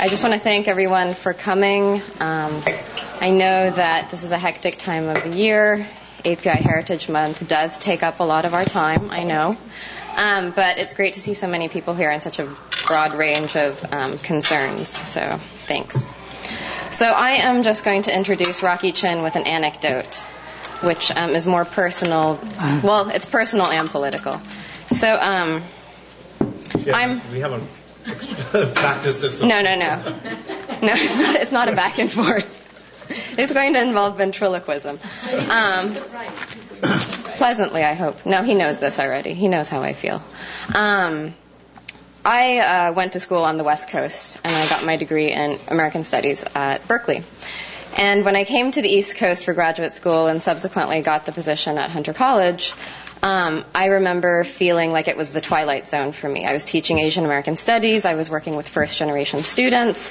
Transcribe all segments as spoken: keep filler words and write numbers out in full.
I just want to thank everyone for coming. Um, I know that this is a hectic time of the year. A P I Heritage Month does take up a lot of our time, I know. Um, but it's great to see so many people here and such a broad range of um, concerns. So thanks. So I am just going to introduce Rocky Chin with an anecdote, which um, is more personal. Well, it's personal and political. So um, yeah, I'm... We haven't practiced this. No, no, no. No, it's not, it's not a back and forth. It's going to involve ventriloquism. Um, pleasantly, I hope. No, he knows this already. He knows how I feel. Um, I uh, went to school on the West Coast, and I got my degree in American Studies at Berkeley. And when I came to the East Coast for graduate school and subsequently got the position at Hunter College, Um, I remember feeling like it was the twilight zone for me. I was teaching Asian American Studies. I was working with first-generation students.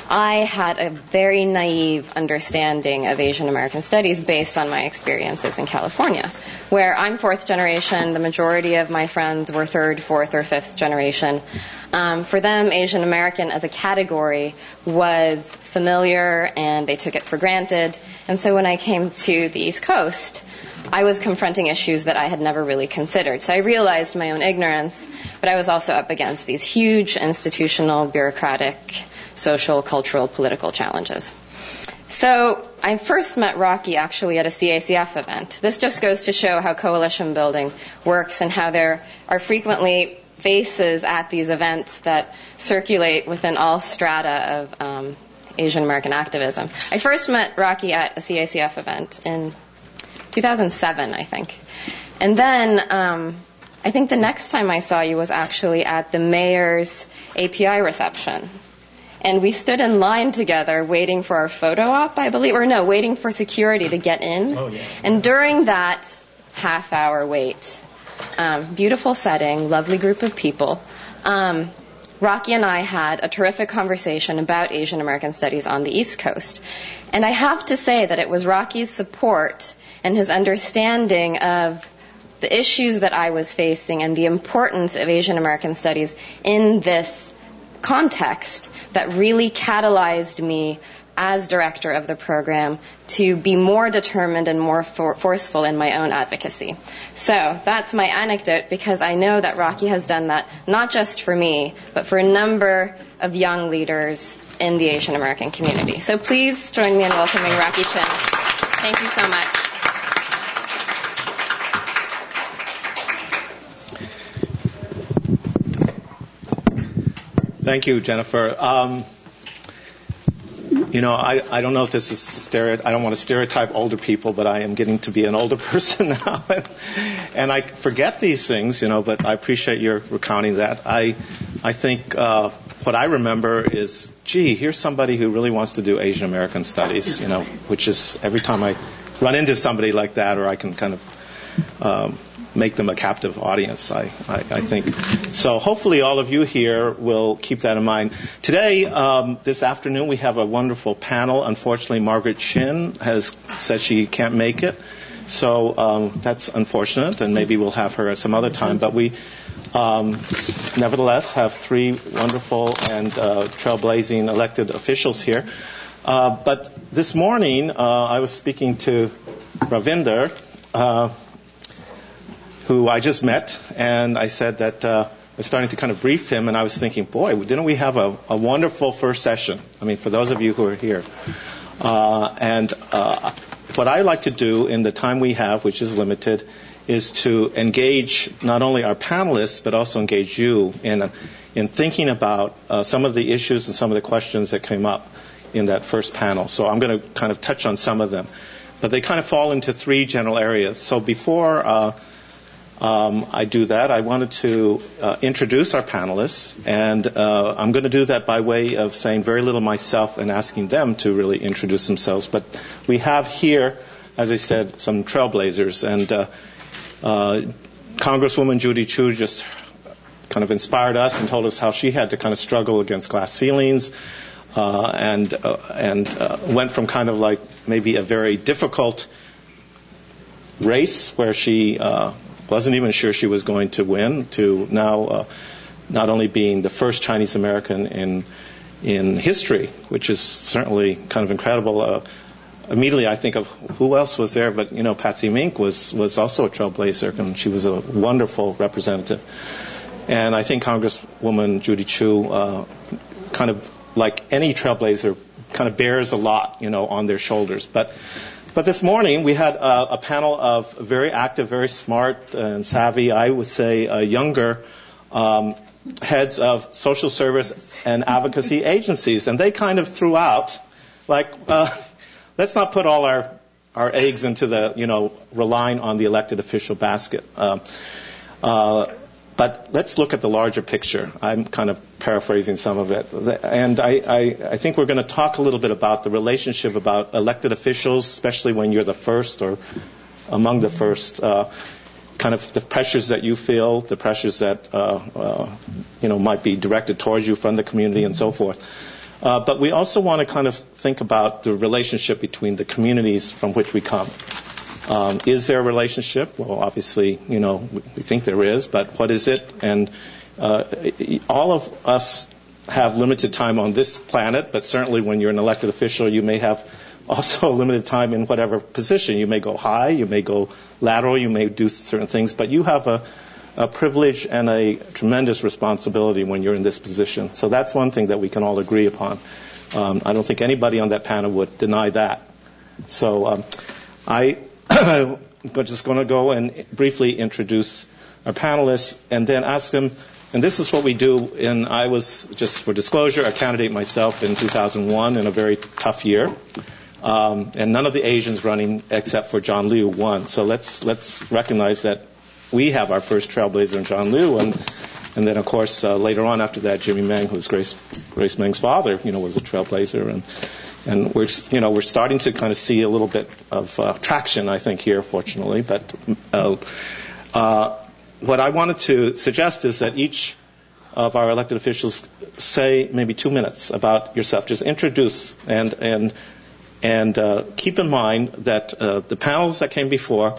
I had a very naive understanding of Asian American Studies based on my experiences in California, where I'm fourth generation. The majority of my friends were third, fourth, or fifth generation. Um, for them, Asian American as a category was familiar, and they took it for granted. And so when I came to the East Coast, I was confronting issues that I had never really considered. So I realized my own ignorance, but I was also up against these huge institutional, bureaucratic, social, cultural, political challenges. So I first met Rocky actually at a C A C F event. This just goes to show how coalition building works and how there are frequently faces at these events that circulate within all strata of um, Asian American activism. I first met Rocky at a C A C F event in two thousand seven, I think. And then um, I think the next time I saw you was actually at the mayor's A P I reception. And we stood in line together waiting for our photo op, I believe, or no, waiting for security to get in. Oh, yeah. And during that half-hour wait, um, beautiful setting, lovely group of people, um, Rocky and I had a terrific conversation about Asian American Studies on the East Coast. And I have to say that it was Rocky's support and his understanding of the issues that I was facing and the importance of Asian American Studies in this context that really catalyzed me as director of the program to be more determined and more for- forceful in my own advocacy. So that's my anecdote, because I know that Rocky has done that not just for me, but for a number of young leaders in the Asian American community. So please join me in welcoming Rocky Chin. Thank you so much. Thank you, Jennifer. Um, you know, I, I don't know if this is stereotype. I don't want to stereotype older people, but I am getting to be an older person now, and I forget these things. You know, but I appreciate your recounting that. I I think uh, what I remember is, gee, here's somebody who really wants to do Asian American Studies. You know, which is every time I run into somebody like that, or I can kind of um, make them a captive audience, I, I, I think. So hopefully all of you here will keep that in mind. Today, um, this afternoon, we have a wonderful panel. Unfortunately, Margaret Chin has said she can't make it. So um, that's unfortunate, and maybe we'll have her at some other time. But we um, nevertheless have three wonderful and uh, trailblazing elected officials here. Uh, but this morning, uh, I was speaking to Ravinder, uh, who I just met, and I said that uh, I was starting to kind of brief him, and I was thinking, boy, didn't we have a, a wonderful first session? I mean, for those of you who are here. Uh, and uh, what I like to do in the time we have, which is limited, is to engage not only our panelists, but also engage you in, in thinking about uh, some of the issues and some of the questions that came up in that first panel. So I'm going to kind of touch on some of them. But they kind of fall into three general areas. So before uh, Um, I do that, I wanted to uh, introduce our panelists, and uh, I'm going to do that by way of saying very little myself and asking them to really introduce themselves. But we have here, as I said, some trailblazers, and uh, uh, Congresswoman Judy Chu just kind of inspired us and told us how she had to kind of struggle against glass ceilings, uh, and uh, and uh, went from kind of like maybe a very difficult race where she uh, wasn't even sure she was going to win, to now uh, not only being the first Chinese American in in history, which is certainly kind of incredible. Uh, immediately I think of who else was there, but, you know, Patsy Mink was, was also a trailblazer, and she was a wonderful representative. And I think Congresswoman Judy Chu, uh, kind of like any trailblazer, kind of bears a lot, you know, on their shoulders. But But this morning we had a, a panel of very active, very smart and savvy, I would say, uh, younger um, heads of social service and advocacy agencies, and they kind of threw out, like, uh, let's not put all our our eggs into the, you know, relying on the elected official basket. Um, uh, But let's look at the larger picture. I'm kind of paraphrasing some of it. And I, I, I think we're going to talk a little bit about the relationship about elected officials, especially when you're the first or among the first, uh, kind of the pressures that you feel, the pressures that, uh, uh, you know, might be directed towards you from the community and so forth. Uh, but we also want to kind of think about the relationship between the communities from which we come. Um, is there a relationship? Well, obviously, you know, we think there is, but what is it? And uh, all of us have limited time on this planet, but certainly when you're an elected official, you may have also a limited time in whatever position. You may go high, you may go lateral, you may do certain things, but you have a, a privilege and a tremendous responsibility when you're in this position. So that's one thing that we can all agree upon. Um, I don't think anybody on that panel would deny that. So um, I... I'm just going to go and briefly introduce our panelists and then ask them, and this is what we do, and I was, just for disclosure, a candidate myself in two thousand one in a very tough year, um, and none of the Asians running except for John Liu won. So let's let's recognize that we have our first trailblazer in John Liu, and and then, of course, uh, later on after that, Jimmy Meng, who's Grace, Grace Meng's father, you know, was a trailblazer, and And we're, you know, we're starting to kind of see a little bit of uh, traction, I think, here, fortunately. But uh, uh, what I wanted to suggest is that each of our elected officials say maybe two minutes about yourself. Just introduce and and and uh, keep in mind that uh, the panels that came before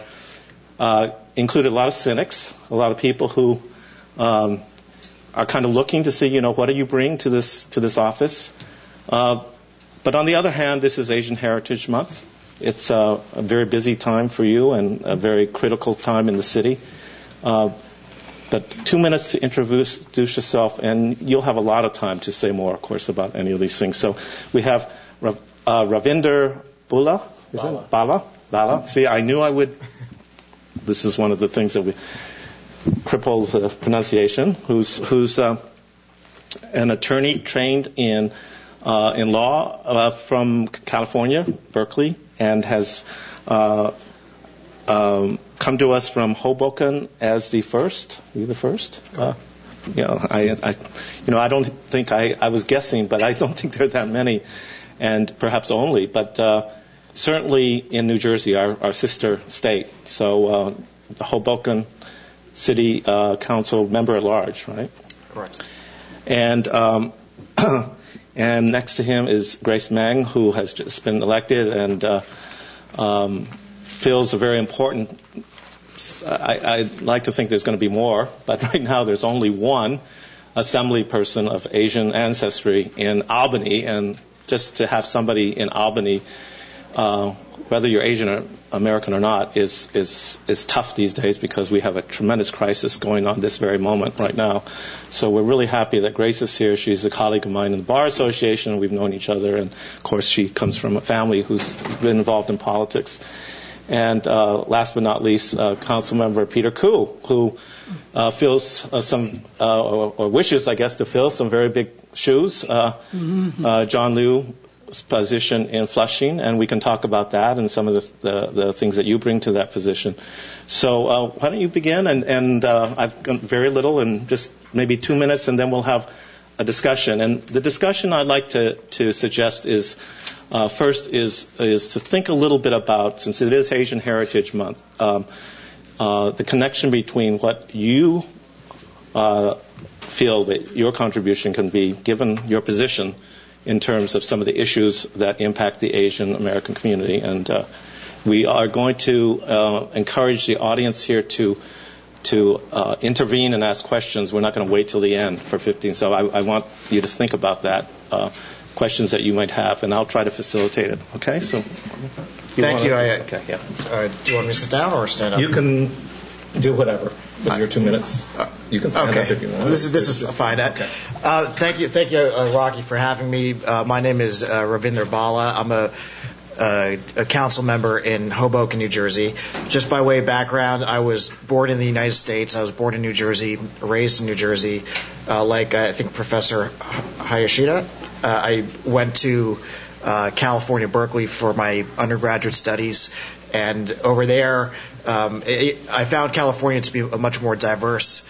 uh, included a lot of cynics, a lot of people who um, are kind of looking to see, you know, what do you bring to this to this office. Uh, But on the other hand, this is Asian Heritage Month. It's uh, a very busy time for you and a very critical time in the city. Uh, but two minutes to introduce, introduce yourself, and you'll have a lot of time to say more, of course, about any of these things. So we have Rav, uh, Ravinder Bula. Is Bala. It? Bala. Bala. See, I knew I would. This is one of the things that we cripples uh, pronunciation. Who's who's uh, an attorney trained in. Uh, in law uh, from California, Berkeley, and has uh, um, come to us from Hoboken as the first. Are you the first? Uh, you know, I, I, you know, I don't think I, I was guessing, but I don't think there are that many, and perhaps only. But uh, certainly in New Jersey, our, our sister state. So uh, the Hoboken City uh, Council member at large, right? Correct. And um, And next to him is Grace Meng, who has just been elected and uh, um, fills a very important. I, I'd like to think there's going to be more, but right now there's only one assembly person of Asian ancestry in Albany, and just to have somebody in Albany, uh, whether you're Asian or American or not, is is is tough these days because we have a tremendous crisis going on this very moment right now. So we're really happy that Grace is here. She's a colleague of mine in the Bar Association. We've known each other, and of course she comes from a family who's been involved in politics. And uh, last but not least, uh, Council Member Peter Koo, who uh, fills uh, some uh, or, or wishes, I guess, to fill some very big shoes. Uh, uh, John Liu. Position in Flushing, and we can talk about that and some of the, the, the things that you bring to that position. So uh, why don't you begin? And, and uh, I've got very little, and just maybe two minutes, and then we'll have a discussion. And the discussion I'd like to, to suggest is, uh, first is is to think a little bit about, since it is Asian Heritage Month, um, uh, the connection between what you uh, feel that your contribution can be, given your position, in terms of some of the issues that impact the Asian American community. And uh, we are going to uh, encourage the audience here to to uh, intervene and ask questions. We're not going to wait till the end for fifteen. So I, I want you to think about that uh, questions that you might have, and I'll try to facilitate it. Okay? So. You Thank wanna, you. I, okay, yeah. Uh, do you want me to sit down or stand up? You can do whatever with your two minutes. You can stand okay. up if you want. This is this is fine. Okay. Uh, thank you, thank you, uh, Rocky, for having me. Uh, my name is uh, Ravinder Bala. I'm a Uh, a council member in Hoboken, New Jersey. Just by way of background, I was born in the United States. I was born in New Jersey, raised in New Jersey, uh, like uh, I think Professor Hayashida. Uh, I went to uh, California, Berkeley for my undergraduate studies, and over there um, it, I found California to be a much more diverse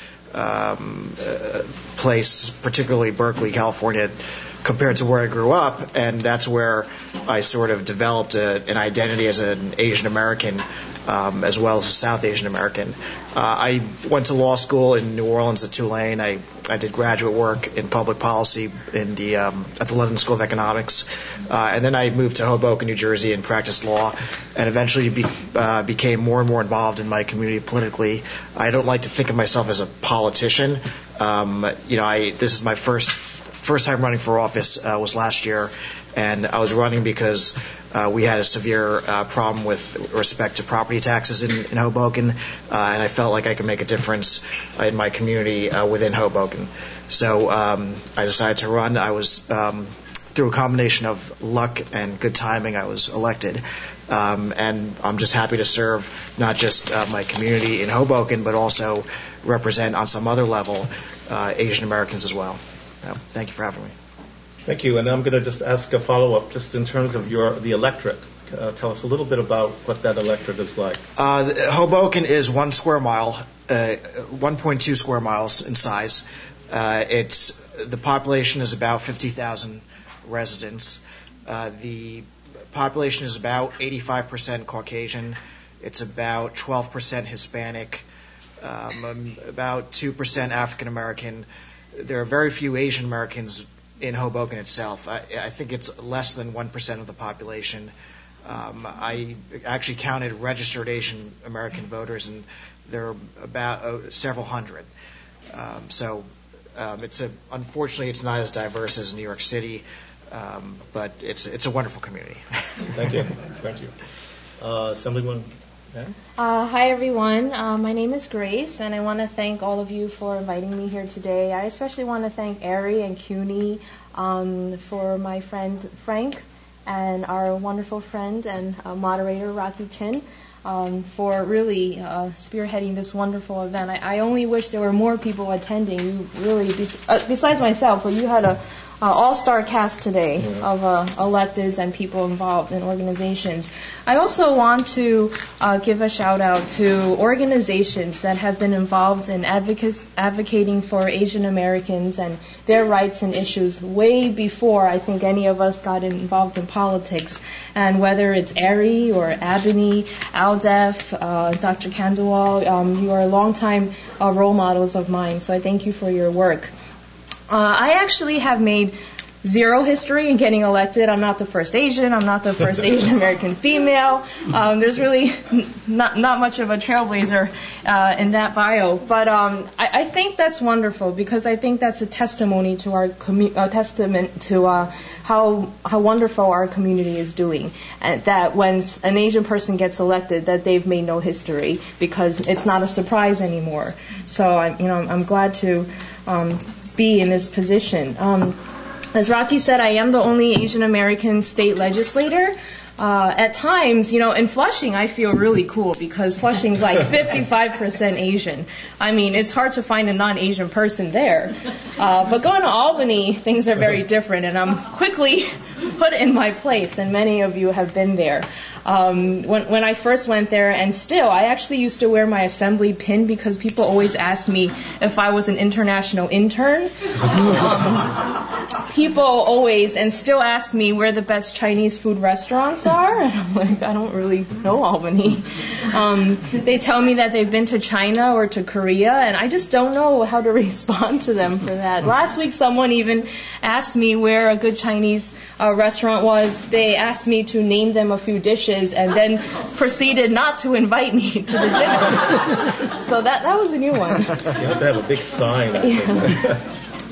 um, uh, place, particularly Berkeley, California, compared to where I grew up, and that's where I sort of developed a, an identity as an Asian American, um, as well as a South Asian American. Uh, I went to law school in New Orleans at Tulane. I, I did graduate work in public policy in the um, at the London School of Economics, uh, and then I moved to Hoboken, New Jersey, and practiced law, and eventually be, uh, became more and more involved in my community politically. I don't like to think of myself as a politician. Um, you know, I this is my first. First time running for office uh, was last year, and I was running because uh, we had a severe uh, problem with respect to property taxes in, in Hoboken, uh, and I felt like I could make a difference in my community uh, within Hoboken. So um, I decided to run. I was, um, through a combination of luck and good timing, I was elected. Um, and I'm just happy to serve not just uh, my community in Hoboken, but also represent on some other level uh, Asian Americans as well. Uh, thank you for having me. Thank you. And I'm going to just ask a follow-up, just in terms of your the electorate. Uh, tell us a little bit about what that electorate is like. Uh, Hoboken is one square mile, uh, one point two square miles in size. Uh, it's the population is about fifty thousand residents. Uh, the population is about eighty-five percent Caucasian. It's about twelve percent Hispanic, um, about two percent African American. There are very few Asian Americans in Hoboken itself. I, I think it's less than one percent of the population. Um, I actually counted registered Asian American voters, and there are about uh, several hundred. Um, so um, it's a, unfortunately, it's not as diverse as New York City, um, but it's it's a wonderful community. Thank you. Thank you. Uh, Assemblywoman. Yeah. Uh, hi, everyone. Uh, my name is Grace, and I want to thank all of you for inviting me here today. I especially want to thank Ari and CUNY um, for my friend Frank and our wonderful friend and uh, moderator Rocky Chin um, for really uh, spearheading this wonderful event. I, I only wish there were more people attending. You really, bes- uh, besides myself, but you had a Uh, all-star cast today yeah. of uh, electeds and people involved in organizations. I also want to uh, give a shout-out to organizations that have been involved in advocates, advocating for Asian Americans and their rights and issues way before I think any of us got involved in politics. And whether it's Ari or Abini, Aldef, uh, Doctor Kandawal, um, you are longtime uh, role models of mine, so I thank you for your work. Uh, I actually have made zero history in getting elected. I'm not the first Asian. I'm not the first Asian American female. Um, there's really not not much of a trailblazer uh, in that bio. But um, I, I think that's wonderful because I think that's a testimony to our commu- a testament to uh, how how wonderful our community is doing. And that when an Asian person gets elected, that they've made no history because it's not a surprise anymore. So I'm you know I'm glad to um, be in this position. Um, As Rocky said, I am the only Asian American state legislator. Uh, at times, you know, in Flushing, I feel really cool because Flushing's like fifty-five percent Asian. I mean, it's hard to find a non-Asian person there. Uh, but going to Albany, things are very different, and I'm quickly put in my place, and many of you have been there. Um, when, when I first went there, and still, I actually used to wear my assembly pin because people always asked me if I was an international intern. Um, people always, and still ask me where the best Chinese food restaurants are. And I'm like, I don't really know Albany. Um, they tell me that they've been to China or to Korea, and I just don't know how to respond to them for that. Last week, someone even asked me where a good Chinese uh, restaurant was. They asked me to name them a few dishes and then proceeded not to invite me to the dinner. So that that was a new one. You have to have a big sign. Yeah.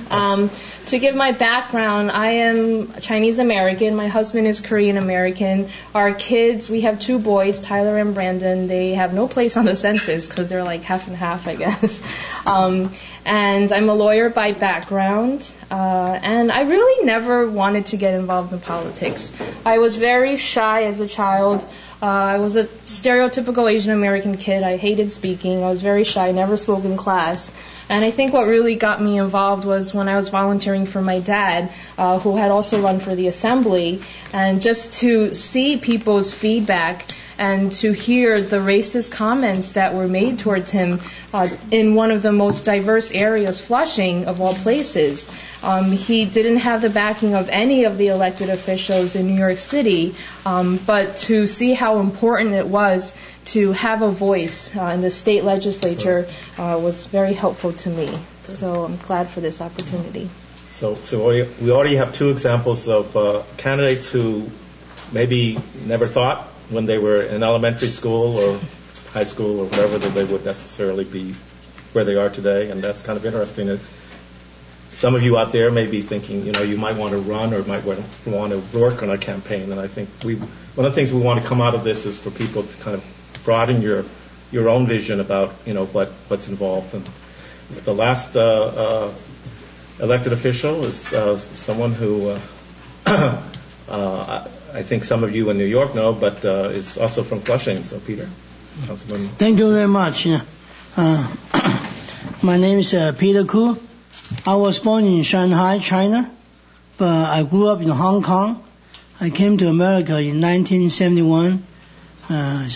Um, to give my background, I am Chinese American. My husband is Korean American. Our kids, we have two boys, Tyler and Brandon. They have no place on the census because they're like half and half, I guess. Um, and I'm a lawyer by background. Uh, and I really never wanted to get involved in politics. I was very shy as a child. Uh, I was a stereotypical Asian American kid. I hated speaking. I was very shy, never spoke in class. And I think what really got me involved was when I was volunteering for my dad, uh, who had also run for the assembly, and just to see people's feedback and to hear the racist comments that were made towards him uh, in one of the most diverse areas, Flushing, of all places. Um, he didn't have the backing of any of the elected officials in New York City, um, but to see how important it was to have a voice uh, in the state legislature uh, was very helpful to me. So I'm glad for this opportunity. So, so we we already have two examples of uh, candidates who maybe never thought when they were in elementary school or high school or whatever that they would necessarily be where they are today, and that's kind of interesting. Some of you out there may be thinking, you know, you might want to run or might want to work on a campaign, and I think we one of the things we want to come out of this is for people to kind of broaden your your own vision about, you know, what what's involved. And the last uh, uh, elected official is uh, someone who uh, uh, I think some of you in New York know, but uh, is also from Flushing. So, Peter, Councilman. Thank you very much. Yeah. Uh, my name is uh, Peter Koo. I was born in Shanghai, China, but I grew up in Hong Kong. I came to America in nineteen seventy-one. Uh,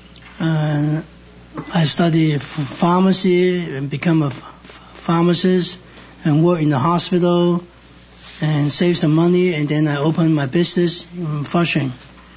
uh, I studied pharmacy and become a pharmacist and work in the hospital and save some money, and then I opened my business in Flushing.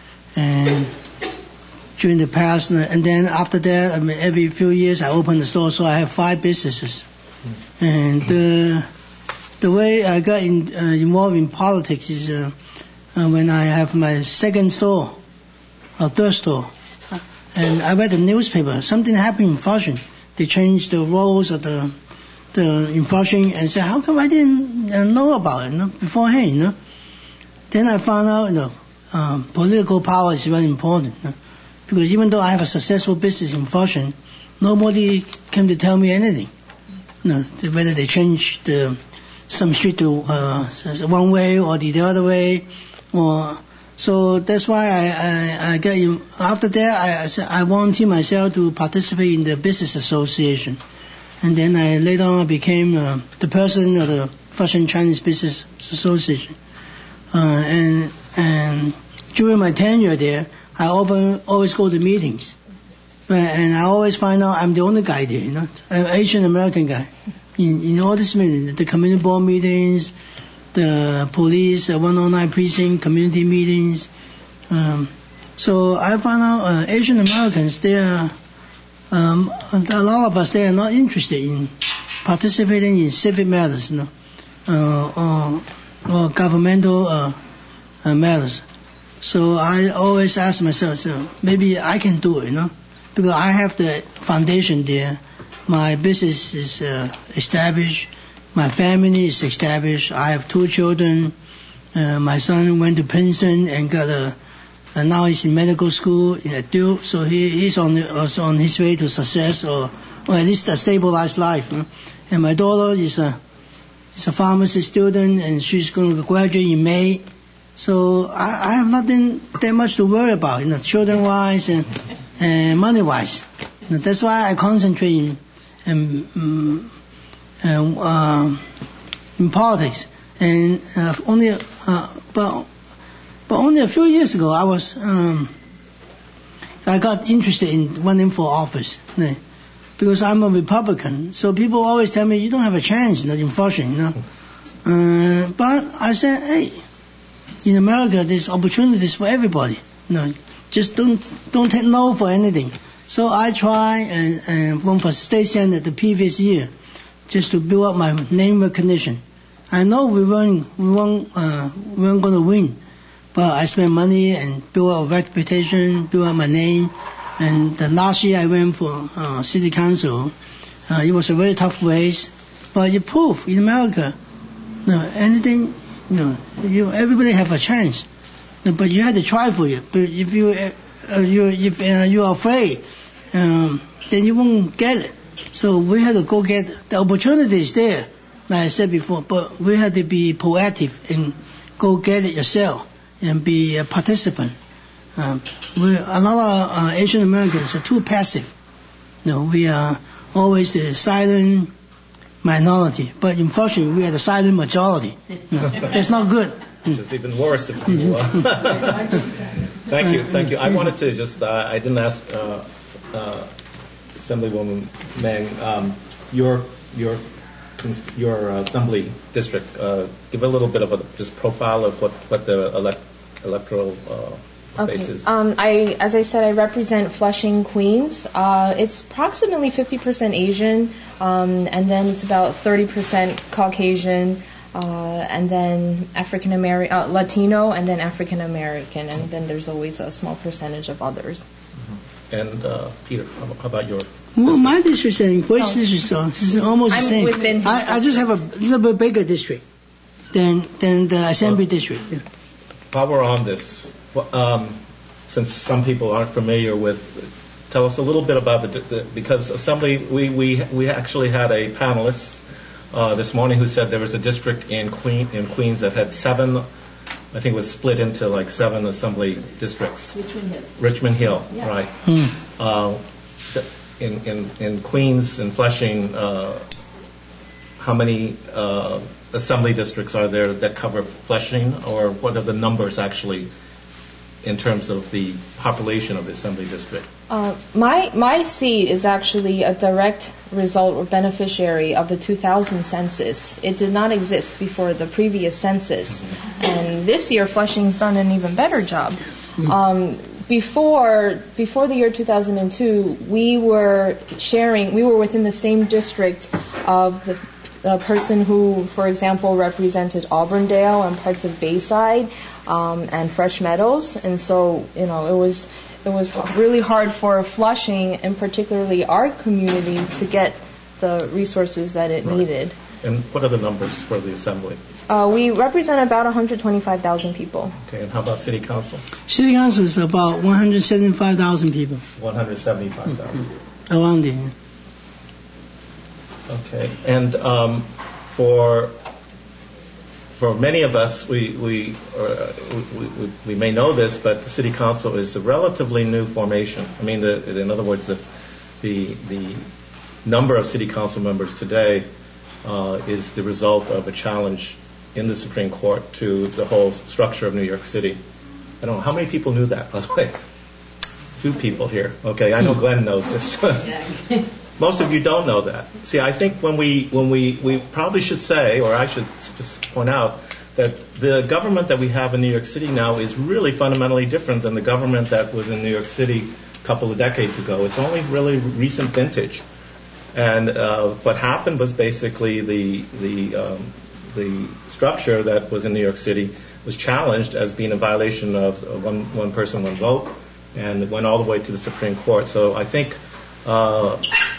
And during the past, and then after that, I mean, every few years I open the store, so I have five businesses. And uh, the way I got in, uh, involved in politics is uh, uh, when I have my second store, or third store, and I read the newspaper. Something happened in Flushing. They changed the rules of the the in Flushing, and said, how come I didn't uh, know about it, you know, beforehand? You know? Then I found out, you know, um, political power is very important. You know? Because even though I have a successful business in Flushing, nobody came to tell me anything. You know, whether they changed the, some street to uh, one way or the other way, or so that's why I I, I got in. After that, I I volunteered myself to participate in the business association, and then I later on became uh, the president of the Flushing Chinese Business Association, uh, and and during my tenure there, I often always go to meetings. And I always find out I'm the only guy there, you know, an Asian American guy. In, in all these meetings, the community board meetings, the police, uh, one oh nine precinct community meetings. Um, so I found out uh, Asian Americans, they are, um, a lot of us, they are not interested in participating in civic matters, you know, uh, or, or governmental uh, uh, matters. So I always ask myself, so maybe I can do it, you know. Because I have the foundation there. My business is uh, established. My family is established. I have two children. Uh, my son went to Princeton and got a, and now he's in medical school at Duke. So he, he's on the, also on his way to success, or, or at least a stabilized life. You know? And my daughter is a, is a pharmacy student, and she's going to graduate in May. So I, I have nothing that much to worry about, you know, children-wise and and money-wise. That's why I concentrate in, in, in, uh, in politics. And uh, only, uh, but, but only a few years ago, I was, um, I got interested in running for office, because I'm a Republican. So people always tell me, you don't have a chance, you know, in Flushing, you know. Uh, but I said, hey, in America, there's opportunities for everybody, you know. Just don't don't take no for anything. So I try and, and run for state senate the previous year, just to build up my name recognition. I know we weren't we weren't uh, we weren't going to win, but I spent money and built up a reputation, built up my name. And the last year I went for uh, city council. Uh, it was a very tough race, but it proved in America No, anything, no, you everybody have a chance, no, but you have to try for it. But if you uh, you if uh, you are afraid, um, then you won't get it. So we have to go get the opportunity is there, like I said before. But we have to be proactive and go get it yourself and be a participant. Um, we a lot of uh, Asian Americans are too passive. No, we are always the silent minority, but unfortunately we are the silent majority. No, that's not good. Which is even worse if you. Uh, thank you, thank you. I wanted to just, uh, I didn't ask uh, uh, Assemblywoman Meng, um, your your your uh, assembly district. Uh, give a little bit of a just profile of what what the elect, electoral. Uh, Okay. Um, I, as I said, I represent Flushing, Queens. Uh, it's approximately fifty percent Asian, um, and then it's about thirty percent Caucasian, uh, and then African American, uh, Latino, and then African American, and then there's always a small percentage of others. Mm-hmm. And uh, Peter, how about your? Well, my district and Grace district is almost I'm the same. Within I, I just have a little bit bigger district than than the assembly well, district. Yeah. While we're on this. Well, um, since some people aren't familiar with, tell us a little bit about the, the because assembly. We, we we actually had a panelist uh, this morning who said there was a district in Queen in Queens that had seven. I think it was split into like seven assembly districts. Richmond Hill. Richmond Hill, yeah. right? Hmm. Uh, in in in Queens and Flushing, uh, how many uh, assembly districts are there that cover Flushing, or what are the numbers actually? In terms of the population of the assembly district? Uh, my my seat is actually a direct result or beneficiary of the two thousand census. It did not exist before the previous census, and this year Flushing's done an even better job. Um, before before the year two thousand two, we were sharing, we were within the same district of the the person who, for example, represented Auburndale and parts of Bayside um, and Fresh Meadows, and so you know it was it was really hard for Flushing, and particularly our community, to get the resources that it right. needed. And what are the numbers for the assembly? Uh, we represent about one hundred twenty-five thousand people. Okay, and how about city council? City council is about one hundred seventy-five thousand people. one hundred seventy-five thousand. Mm-hmm. Around there. Okay, and um, for for many of us, we we, uh, we we we may know this, but the city council is a relatively new formation. I mean, the, in other words, the the the number of city council members today uh, is the result of a challenge in the Supreme Court to the whole structure of New York City. I don't know how many people knew that, by the way. Few people here. Okay, I know Glenn knows this. Most of you don't know that. See, I think when we when we we probably should say, or I should just point out, that the government that we have in New York City now is really fundamentally different than the government that was in New York City a couple of decades ago. It's only really recent vintage. And uh, what happened was basically the the um, the structure that was in New York City was challenged as being a violation of one one person, one vote, and it went all the way to the Supreme Court. So I think. Uh,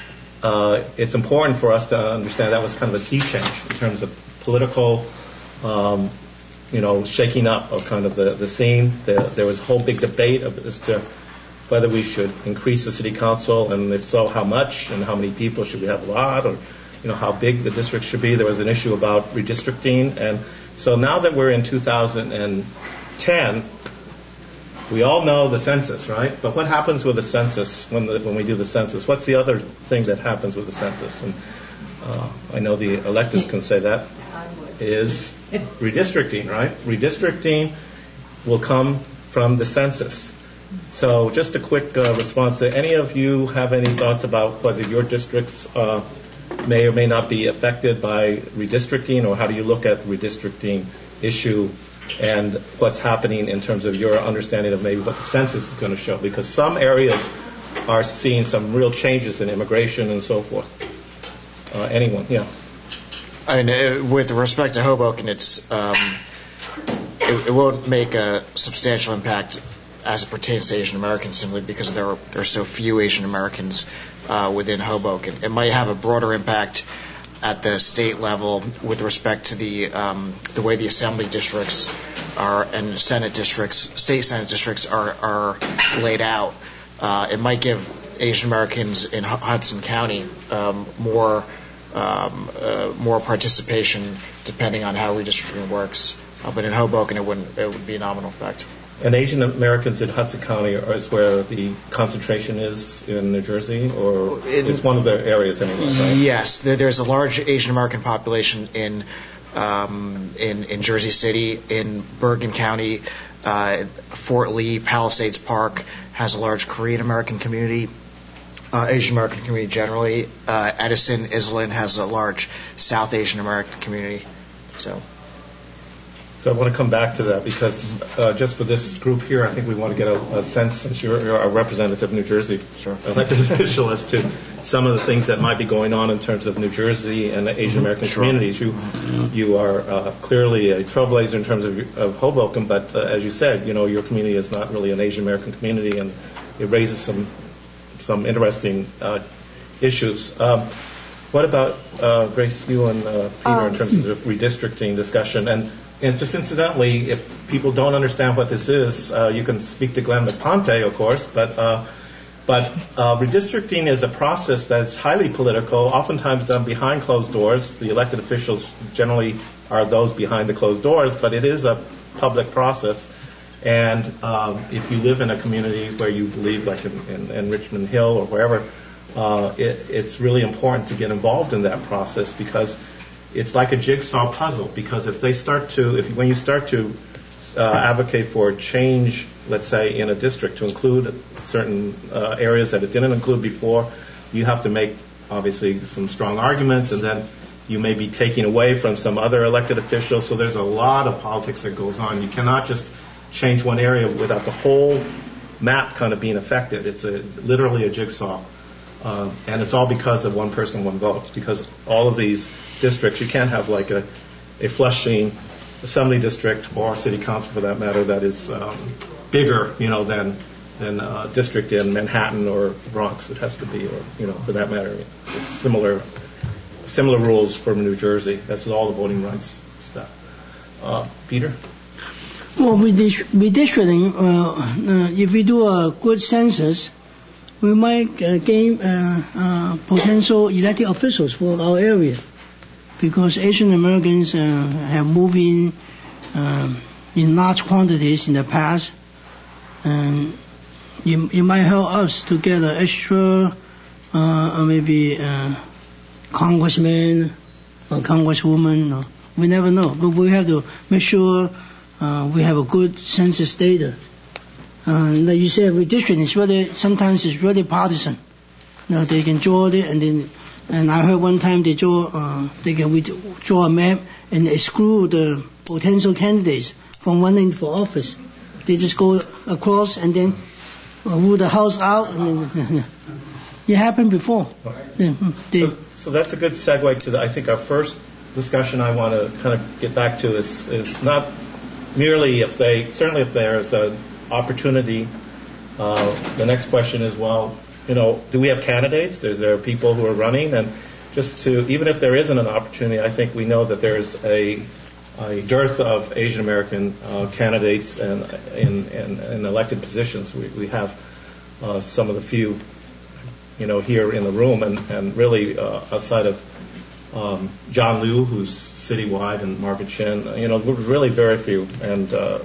Uh, it's important for us to understand that was kind of a sea change in terms of political, um, you know, shaking up of kind of the, the scene. There, there was a whole big debate as to whether we should increase the city council, and if so, how much, and how many people. Should we have a lot, or, you know, how big the district should be. There was an issue about redistricting. And so now that we're in two thousand ten, we all know the census, right? But what happens with the census when the, when we do the census? What's the other thing that happens with the census? And uh, I know the electeds can say that is redistricting, right? Redistricting will come from the census. So just a quick uh, response. Do any of you have any thoughts about whether your districts uh, may or may not be affected by redistricting, or how do you look at the redistricting issue and what's happening in terms of your understanding of maybe what the census is going to show? Because some areas are seeing some real changes in immigration and so forth. Uh, anyone? Yeah. I mean, uh, with respect to Hoboken, it's um, it, it won't make a substantial impact as it pertains to Asian Americans, simply because there are there are so few Asian Americans uh, within Hoboken. It might have a broader impact at the state level with respect to the um, the way the assembly districts are and Senate districts, state Senate districts are, are laid out. Uh, it might give Asian Americans in Hudson County um, more um, uh, more participation depending on how redistricting works. Uh, but in Hoboken, it wouldn't. It would be a nominal effect. And Asian Americans in Hudson County is where the concentration is in New Jersey, or in, it's one of the areas anyway, right? Yes, there, there's a large Asian American population in um, in in Jersey City, in Bergen County, uh, Fort Lee, Palisades Park has a large Korean American community. Uh, Asian American community generally. Uh, Edison, Island has a large South Asian American community. So. So I want to come back to that because uh, just for this group here, I think we want to get a, a sense, since you're, you're a representative of New Jersey, sure. elected official, as to some of the things that might be going on in terms of New Jersey and the Asian American sure. communities. You you are uh, clearly a trailblazer in terms of, of Hoboken, but uh, as you said, you know, your community is not really an Asian American community, and it raises some some interesting uh, issues. Um, what about uh, Grace, you and uh, Peter, um, in terms of the redistricting discussion? And And just incidentally, if people don't understand what this is, uh, you can speak to Glenn McPonte, of course, but uh, but uh, redistricting is a process that's highly political, oftentimes done behind closed doors. The elected officials generally are those behind the closed doors, but it is a public process. And um, if you live in a community where you believe, like in, in, in Richmond Hill or wherever, uh, it, it's really important to get involved in that process because it's like a jigsaw puzzle, because if they start to, if when you start to uh, advocate for change, let's say in a district to include certain uh, areas that it didn't include before, you have to make obviously some strong arguments, and then you may be taking away from some other elected officials. So there's a lot of politics that goes on. You cannot just change one area without the whole map kind of being affected. It's a, literally a jigsaw. Uh, and it's all because of one person, one vote. Because all of these districts, you can't have like a, a Flushing assembly district or city council, for that matter, that is um, bigger, you know, than than a district in Manhattan or Bronx. It has to be, or you know, for that matter, similar similar rules from New Jersey. That's all the voting rights stuff. Uh, Peter. Well, with redistricting, uh, uh, if we do a good census, we might uh, gain uh, uh, potential elected officials for our area, because Asian Americans uh, have moved in um, in large quantities in the past, and it, it might help us to get an extra uh, maybe uh, congressman or congresswoman. Or, we never know, but we have to make sure uh, we have a good census data. Uh, like you said, redistricting is really, sometimes it's really partisan. You know, they can draw it, and then, and I heard one time they draw, uh, they can draw a map and exclude the potential candidates from running for office. They just go across and then uh, rule the house out, and then it happened before. Yeah, they, so, so that's a good segue to the, I think our first discussion I want to kind of get back to is is not merely if they, certainly if there's a opportunity. Uh, the next question is, well, you know, do we have candidates? Is there people who are running? And just to, even if there isn't an opportunity, I think we know that there's a, a dearth of Asian American uh, candidates and in, in, in elected positions. We, we have uh, some of the few, you know, here in the room, and, and really uh, outside of um, John Liu, who's citywide, and Margaret Chin, you know, really very few. And uh,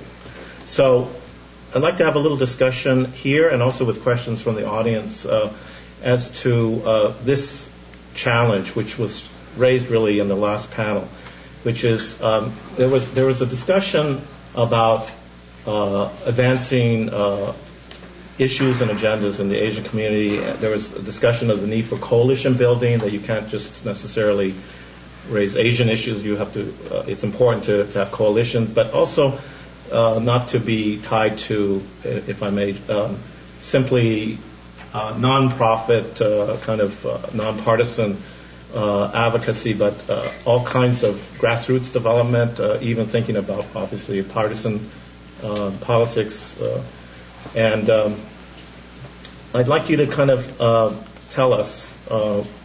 so I'd like to have a little discussion here and also with questions from the audience uh, as to uh, this challenge, which was raised really in the last panel, which is um, there was there was a discussion about uh, advancing uh, issues and agendas in the Asian community. There was a discussion of the need for coalition building, that you can't just necessarily raise Asian issues. You have to. Uh, it's important to, to have coalition, but also Uh, not to be tied to, if I may, um, simply uh, non-profit, uh, kind of uh, non-partisan uh, advocacy, but uh, all kinds of grassroots development, uh, even thinking about, obviously, partisan uh, politics. Uh, and um, I'd like you to kind of uh, tell us, uh,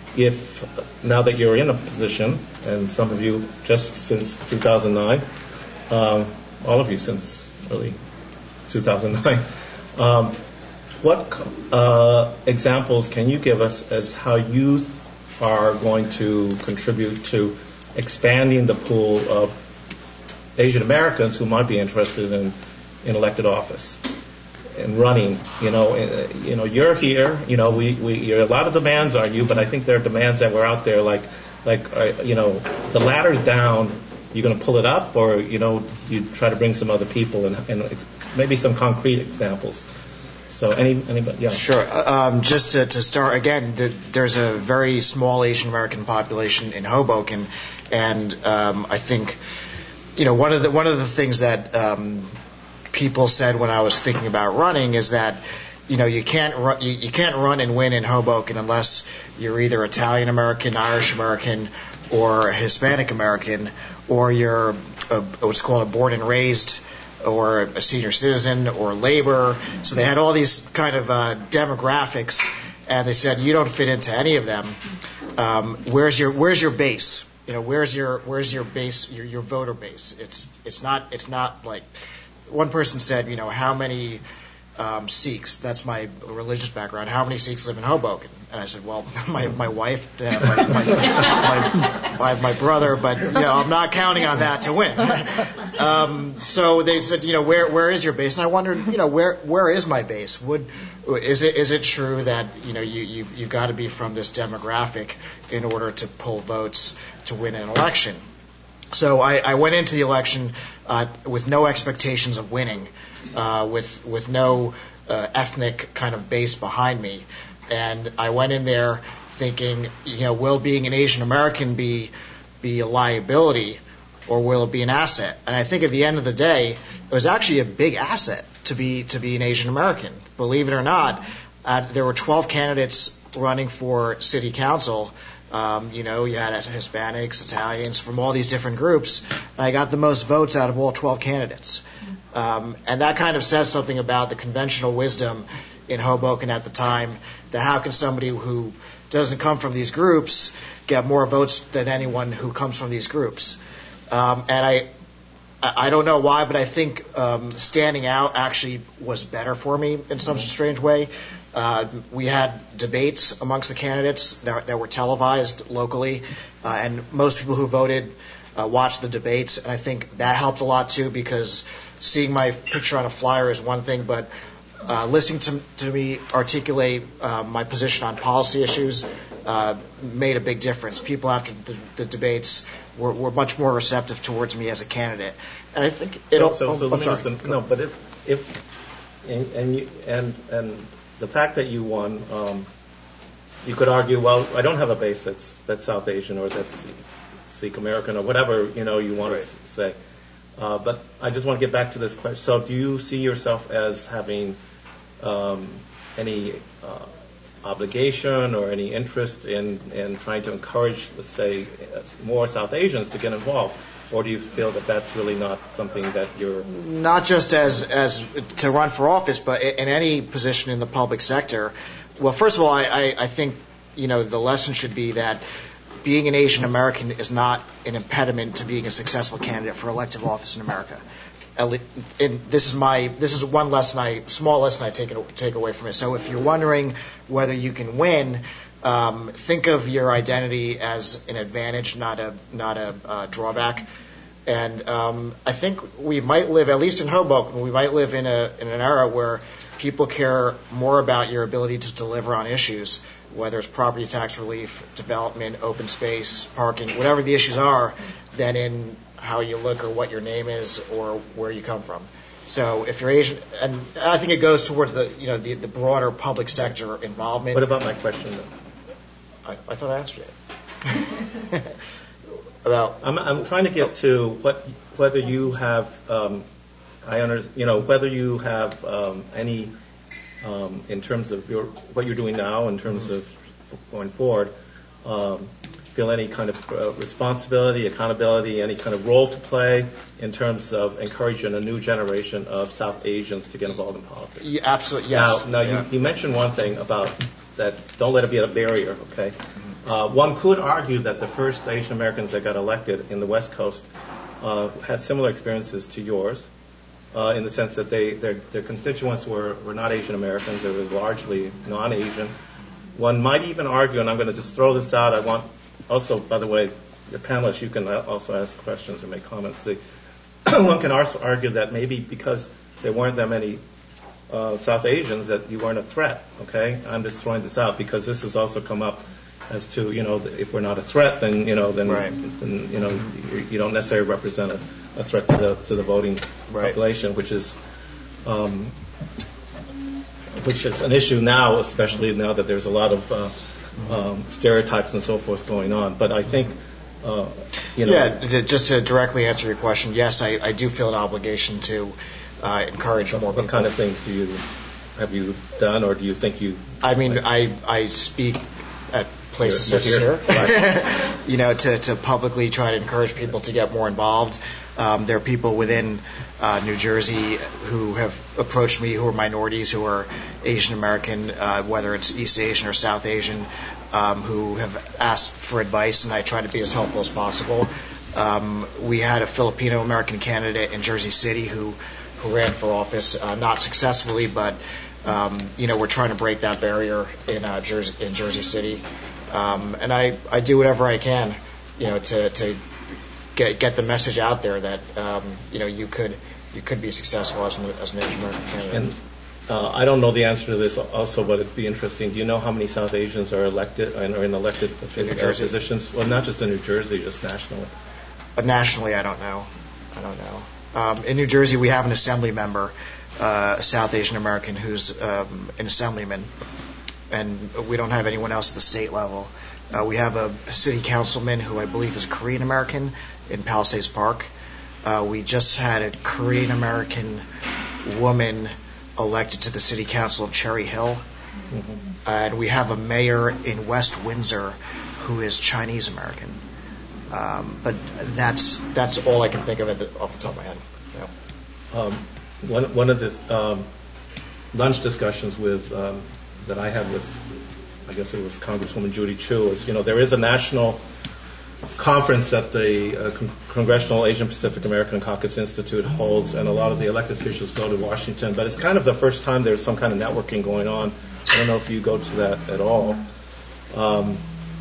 if now that you're in a position, and some of you just since two thousand nine, um, all of you since early two thousand nine, um, what uh, examples can you give us as how you are going to contribute to expanding the pool of Asian Americans who might be interested in, in elected office and running? You know, uh, you know, you're here. You know, we, we you're, a lot of demands on you, but I think there are demands that were out there, like like uh, you know, the ladder's down. You're going to pull it up, or you know, you try to bring some other people and, and maybe some concrete examples. So any anybody? Yeah. Sure. Um, just to, to start again, the, there's a very small Asian American population in Hoboken, and um, I think, you know, one of the one of the things that um, people said when I was thinking about running is that, you know, you can't run you, you can't run and win in Hoboken unless you're either Italian American, Irish American, or Hispanic American, or you're a, what's called a born and raised, or a senior citizen, or labor. So they had all these kind of uh, demographics, and they said you don't fit into any of them. Um, where's your Where's your base? You know, where's your Where's your base? Your your voter base? It's it's not it's not like one person said, you know, how many um, Sikhs? That's my religious background. How many Sikhs live in Hoboken? And I said, well, my my wife, uh, my, my, my, my my brother, but you know, I'm not counting on that to win. Um, so they said, you know, where where is your base? And I wondered, you know, where where is my base? Would is it is it true that you know you you've, you've got to be from this demographic in order to pull votes to win an election? So I, I went into the election uh, with no expectations of winning, uh, with with no uh, ethnic kind of base behind me, and I went in there thinking, you know, will being an Asian American be be a liability, or will it be an asset? And I think at the end of the day, it was actually a big asset to be to be an Asian American. Believe it or not, uh, there were twelve candidates running for city council. Um, you know, you had Hispanics, Italians, from all these different groups. And I got the most votes out of all twelve candidates. Um, and that kind of says something about the conventional wisdom in Hoboken at the time, that how can somebody who doesn't come from these groups get more votes than anyone who comes from these groups? Um, and I, I don't know why, but I think um, standing out actually was better for me in some strange way. Uh, we had debates amongst the candidates that, that were televised locally, uh, and most people who voted uh, watched the debates, and I think that helped a lot too, because seeing my picture on a flyer is one thing, but uh, listening to, to me articulate uh, my position on policy issues uh, made a big difference. People after the, the debates were, were much more receptive towards me as a candidate, and I think it'll. So, so, so oh, let me I'm just, sorry. no, but if if and and you, and and the fact that you won, um, you could argue, well, I don't have a base that's that's South Asian or that's Sikh American or whatever you know you want right. to say. Uh, but I just want to get back to this question. So, do you see yourself as having um, any uh, obligation or any interest in in trying to encourage, let's say, more South Asians to get involved? Or do you feel that that's really not something that you're... Not just as as to run for office, but in any position in the public sector. Well, first of all, I, I, I think, you know, the lesson should be that being an Asian American is not an impediment to being a successful candidate for elective office in America. And this is my this is one lesson I small lesson I take take away from it. So if you're wondering whether you can win, Um, think of your identity as an advantage, not a not a uh, drawback. And um, I think we might live, at least in Hoboken, we might live in a in an era where people care more about your ability to deliver on issues, whether it's property tax relief, development, open space, parking, whatever the issues are, than in how you look or what your name is or where you come from. So if you're Asian, and I think it goes towards the you know the, the broader public sector involvement. What about my question, though? I, I thought I answered it. About I'm, I'm trying to get to what whether you have um, I under, you know whether you have um, any um, in terms of your what you're doing now in terms mm-hmm. of going forward. Um, feel any kind of uh, responsibility, accountability, any kind of role to play in terms of encouraging a new generation of South Asians to get involved in politics? Yeah, absolutely, yes. Now, now yeah. you, you mentioned one thing about that don't let it be a barrier, okay? Uh, one could argue that the first Asian Americans that got elected in the West Coast uh, had similar experiences to yours, uh, in the sense that they their, their constituents were, were not Asian Americans; they were largely non-Asian. One might even argue, and I'm going to just throw this out. I want also, by the way, the panelists, you can also ask questions or make comments. The, one can also argue that maybe because there weren't that many uh, South Asians, that you weren't a threat. Okay, I'm just throwing this out because this has also come up as to, you know, if we're not a threat, then, you know, then, right. then you know, you, you don't necessarily represent a, a threat to the to the voting right. population, which is um, which is an issue now, especially now that there's a lot of uh, um, stereotypes and so forth going on. But I think, uh, you know, yeah, just to directly answer your question, yes, I, I do feel an obligation to uh, encourage more people. What kind of things do you have you done, or do you think you? I mean, like, I I speak at places such as here, right. you know, to, to publicly try to encourage people to get more involved. Um, there are people within uh, New Jersey who have approached me who are minorities, who are Asian American, uh, whether it's East Asian or South Asian, um, who have asked for advice, and I try to be as helpful as possible. Um, we had a Filipino American candidate in Jersey City who, who ran for office, uh, not successfully, but um, you know, we're trying to break that barrier in uh, Jersey in Jersey City. Um, and I, I do whatever I can, you know, to, to get get the message out there that um, you know you could you could be successful as an, as an Asian American candidate. And uh, I don't know the answer to this also, but it'd be interesting. Do you know how many South Asians are elected and are in elected in New Jersey? positions? Well, not just in New Jersey, just nationally. But nationally, I don't know. I don't know. Um, in New Jersey, we have an assembly member, uh, a South Asian American, who's um, an assemblyman. And we don't have anyone else at the state level. Uh, we have a, a city councilman who I believe is Korean American in Palisades Park. Uh, we just had a Korean American woman elected to the city council of Cherry Hill. Mm-hmm. Uh, and we have a mayor in West Windsor who is Chinese American. Um, but that's that's all I can think of at the, off the top of my head. Yeah. Um, one one of the um, lunch discussions with um, that I had with, I guess it was Congresswoman Judy Chu, is, you know, there is a national conference that the uh, Con- Congressional Asian Pacific American Caucus Institute holds, and a lot of the elected officials go to Washington, but it's kind of the first time there's some kind of networking going on. I don't know if you go to that at all. Um,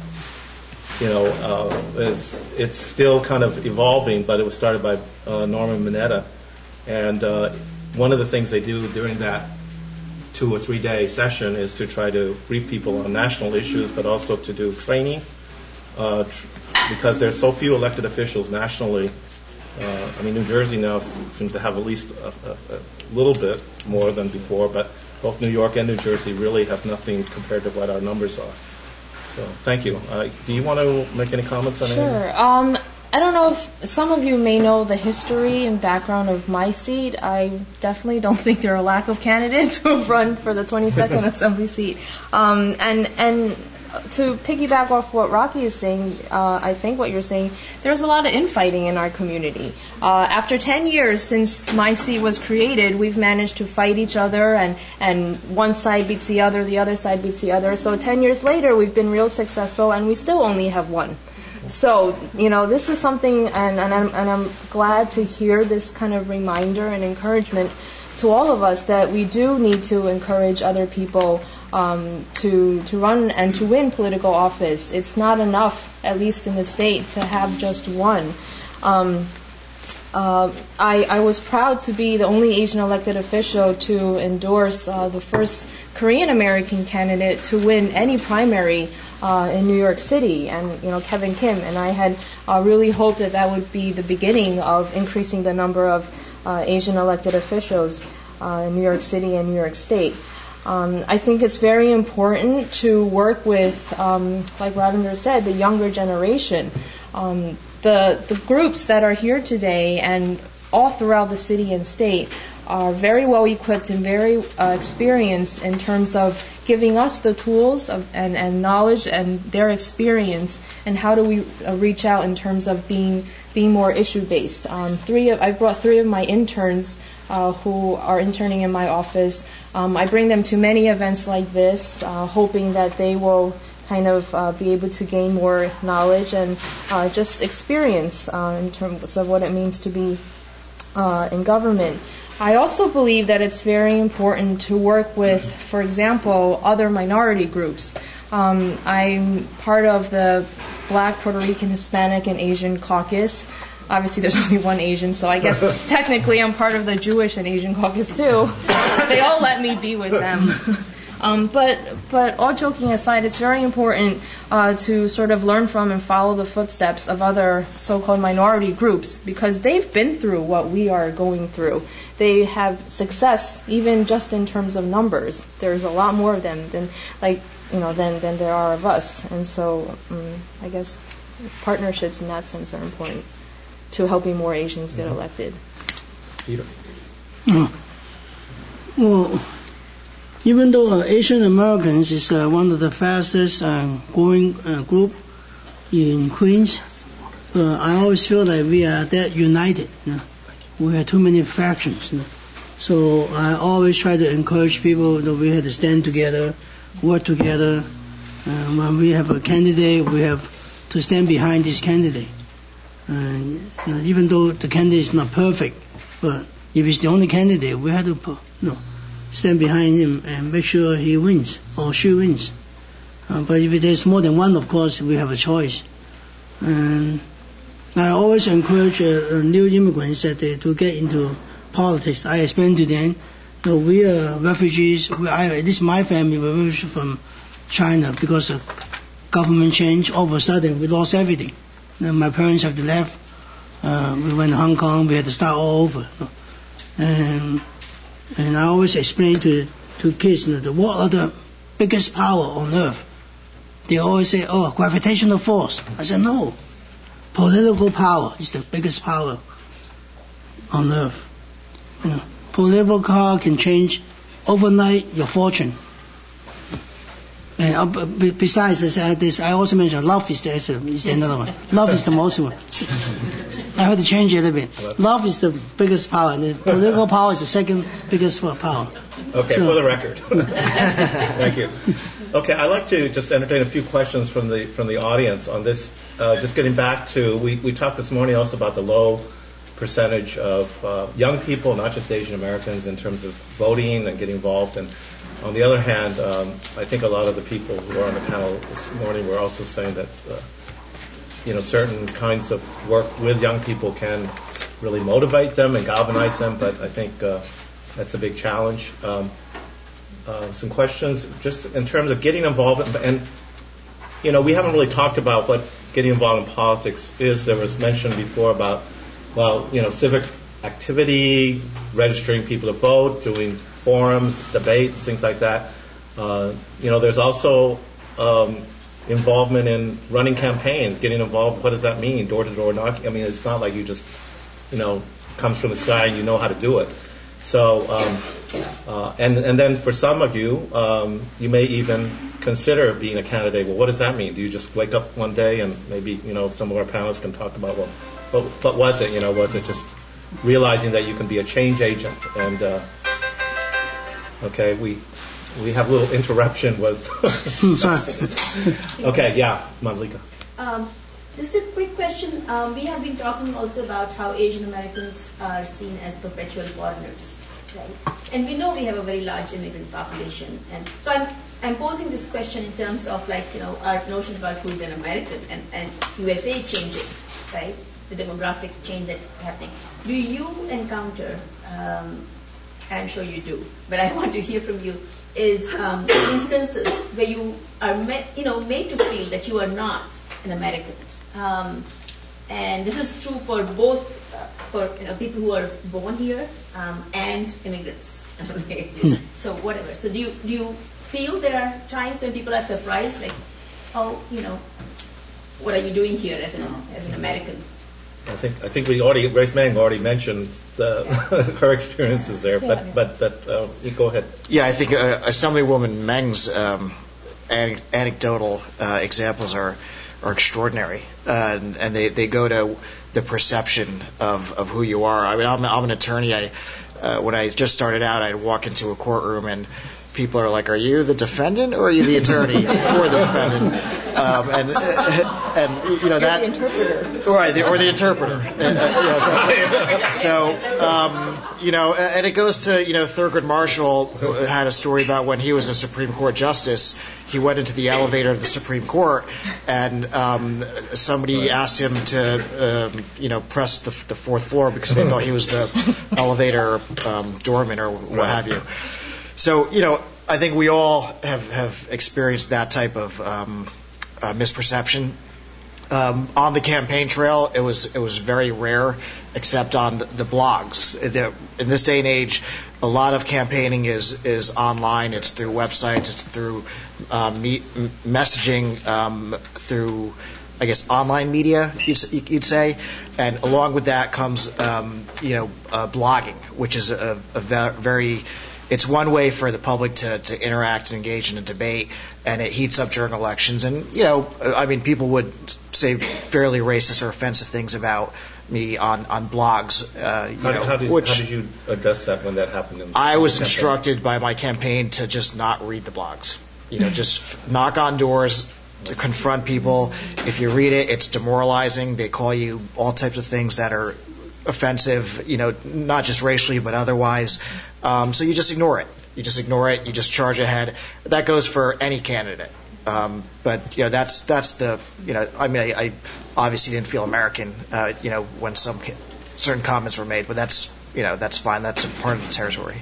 you know, uh, it's, it's still kind of evolving, but it was started by uh, Norman Mineta, and uh, one of the things they do during that two or three day session is to try to brief people on national issues, but also to do training, uh, tr- because there's so few elected officials nationally. Uh, I mean, New Jersey now seems to have at least a, a, a little bit more than before, but both New York and New Jersey really have nothing compared to what our numbers are. So, thank you. Uh, do you want to make any comments on anything? Sure. Um, I don't know if some of you may know the history and background of my seat. I definitely don't think there are a lack of candidates who have run for the twenty-second Assembly seat. Um, and and to piggyback off what Rocky is saying, uh, I think what you're saying, there's a lot of infighting in our community. Uh, after ten years since my seat was created, we've managed to fight each other, and, and one side beats the other, the other side beats the other. So ten years later, we've been real successful, and we still only have one. So, you know, this is something, and, and, I'm, and I'm glad to hear this kind of reminder and encouragement to all of us that we do need to encourage other people um, to to run and to win political office. It's not enough, at least in the state, to have just one. Um, uh, I, I was proud to be the only Asian elected official to endorse uh, the first Korean American candidate to win any primary Uh, in New York City, and you know, Kevin Kim, and I had uh, really hoped that that would be the beginning of increasing the number of uh, Asian elected officials uh, in New York City and New York State. Um, I think it's very important to work with, um, like Ravindra said, the younger generation. Um, the the groups that are here today and all throughout the city and state are very well equipped and very uh, experienced in terms of giving us the tools of, and, and knowledge and their experience, and how do we uh, reach out in terms of being being more issue based. Um, three of, I brought three of my interns uh, who are interning in my office. Um, I bring them to many events like this, uh, hoping that they will kind of uh, be able to gain more knowledge and uh, just experience uh, in terms of what it means to be uh, in government. I also believe that it's very important to work with, for example, other minority groups. Um, I'm part of the Black, Puerto Rican, Hispanic, and Asian caucus. Obviously, there's only one Asian, so I guess technically I'm part of the Jewish and Asian caucus too. They all let me be with them. Um, but but all joking aside, it's very important uh, to sort of learn from and follow the footsteps of other so-called minority groups, because they've been through what we are going through. They have success even just in terms of numbers. There's a lot more of them than like you know than than there are of us, and so um, I guess partnerships in that sense are important to helping more Asians get elected. Peter. Uh, well, even though uh, Asian Americans is uh, one of the fastest uh, growing uh, group in Queens, uh, I always feel that we are that united. You know? We have too many factions. You know? So I always try to encourage people that we have to stand together, work together. Uh, when we have a candidate, we have to stand behind this candidate. And you know, even though the candidate is not perfect, but if he's the only candidate, we have to you know, stand behind him and make sure he wins or she wins. Uh, but if there's more than one, of course, we have a choice. And I always encourage uh, new immigrants that they, to get into politics. I explain to them, you know, we are refugees. We, I, at least my family were refugees from China because of government change. All of a sudden, we lost everything. And my parents have to left. Uh, we went to Hong Kong. We had to start all over. And and I always explain to to kids, you know, what are the biggest power on earth? They always say, oh, gravitational force. I said, no. Political power is the biggest power on earth. You know, political power can change overnight your fortune. And uh, besides this, uh, this, I also mentioned love is, the, is another one. Love is the most one. I have to change it a little bit. Love is the biggest power, and the political power is the second biggest power. Okay, so, for the record. Thank you. Okay, I'd like to just entertain a few questions from the from the audience on this. Uh, just getting back to, we, we talked this morning also about the low percentage of uh, young people, not just Asian Americans, in terms of voting and getting involved. And on the other hand, um, I think a lot of the people who were on the panel this morning were also saying that, uh, you know, certain kinds of work with young people can really motivate them and galvanize them, but I think uh, that's a big challenge. Um, uh, some questions just in terms of getting involved, and, you know, we haven't really talked about what getting involved in politics is. There was mention before about, well, you know, civic activity, registering people to vote, doing forums, debates, things like that. Uh, you know, there's also um, involvement in running campaigns, getting involved. What does that mean? Door-to-door knocking. I mean, it's not like you just, you know, comes from the sky and you know how to do it. So, um, uh, and and then for some of you, um, you may even consider being a candidate. Well, what does that mean? Do you just wake up one day and maybe, you know, some of our panelists can talk about, well, what, what was it? You know, was it just realizing that you can be a change agent? And uh, okay, we we have a little interruption with. Okay, yeah, Malika. Um, just a quick question. Um, we have been talking also about how Asian Americans are seen as perpetual foreigners, right? And we know we have a very large immigrant population, and so I'm I'm posing this question in terms of, like, you know, our notions about who is an American, and, and U S A changing, right? The demographic change that's happening. Do you encounter, um, and I'm sure you do, but I want to hear from you, is um, instances where you are, ma- you know, made to feel that you are not an American, um, and this is true for both uh, for you know, people who are born here um, and immigrants. Okay. So whatever. So do you do you feel there are times when people are surprised, like, oh, you know, what are you doing here as an as an American? I think I think we already, Grace Manning already mentioned the, her experiences there, but yeah, but but uh, you go ahead. Yeah, I think uh, Assemblywoman Meng's um, an- anecdotal uh, examples are are extraordinary, uh, and, and they, they go to the perception of, of who you are. I mean, I'm, I'm an attorney. I uh, when I just started out, I'd walk into a courtroom and people are like, "Are you the defendant or are you the attorney for the defendant?" Um, and and you know that You're the interpreter, right? The, or the interpreter. Uh, yeah, so, so um, you know, and it goes to you know Thurgood Marshall had a story about when he was a Supreme Court justice. He went into the elevator of the Supreme Court, and um, somebody asked him to um, you know press the, the fourth floor because they thought he was the elevator um, doorman or what have you. So, you know, I think we all have, have experienced that type of um, uh, misperception. Um, on the campaign trail, it was it was very rare, except on the blogs. In this day and age, a lot of campaigning is is online. It's through websites. It's through um, me- messaging, um, through I guess online media, you'd, you'd say, and along with that comes um, you know uh, blogging, which is a, a very it's one way for the public to, to interact and engage in a debate, and it heats up during elections. And, you know, I mean, people would say fairly racist or offensive things about me on, on blogs. Uh, you how, know, how, did, which how did you address that when that happened? In I was campaign? instructed by my campaign to just not read the blogs. You know, just f- knock on doors, to confront people. If you read it, it's demoralizing. They call you all types of things that are offensive, you know, not just racially but otherwise. Um, so you just ignore it. You just ignore it. You just charge ahead. That goes for any candidate. Um, but you know, that's that's the you know, I mean, I, I obviously didn't feel American, uh, you know, when some ca- certain comments were made. But that's you know, that's fine. That's a part of the territory.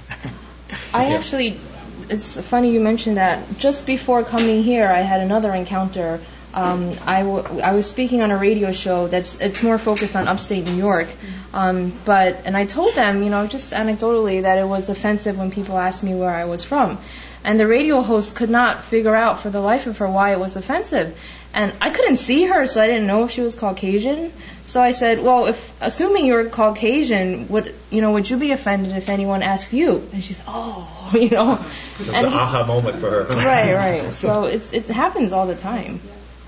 I Yeah. actually, it's funny you mentioned that. Just before coming here, I had another encounter. Um, I, w- I was speaking on a radio show that's it's more focused on upstate New York, um, but and I told them, you know, just anecdotally that it was offensive when people asked me where I was from, and the radio host could not figure out for the life of her why it was offensive, and I couldn't see her, so I didn't know if she was Caucasian. So I said, well, if assuming you're Caucasian, would you know would you be offended if anyone asked you? And she's, oh, you know, It was and an just, aha moment for her. right, right. So it's it happens all the time.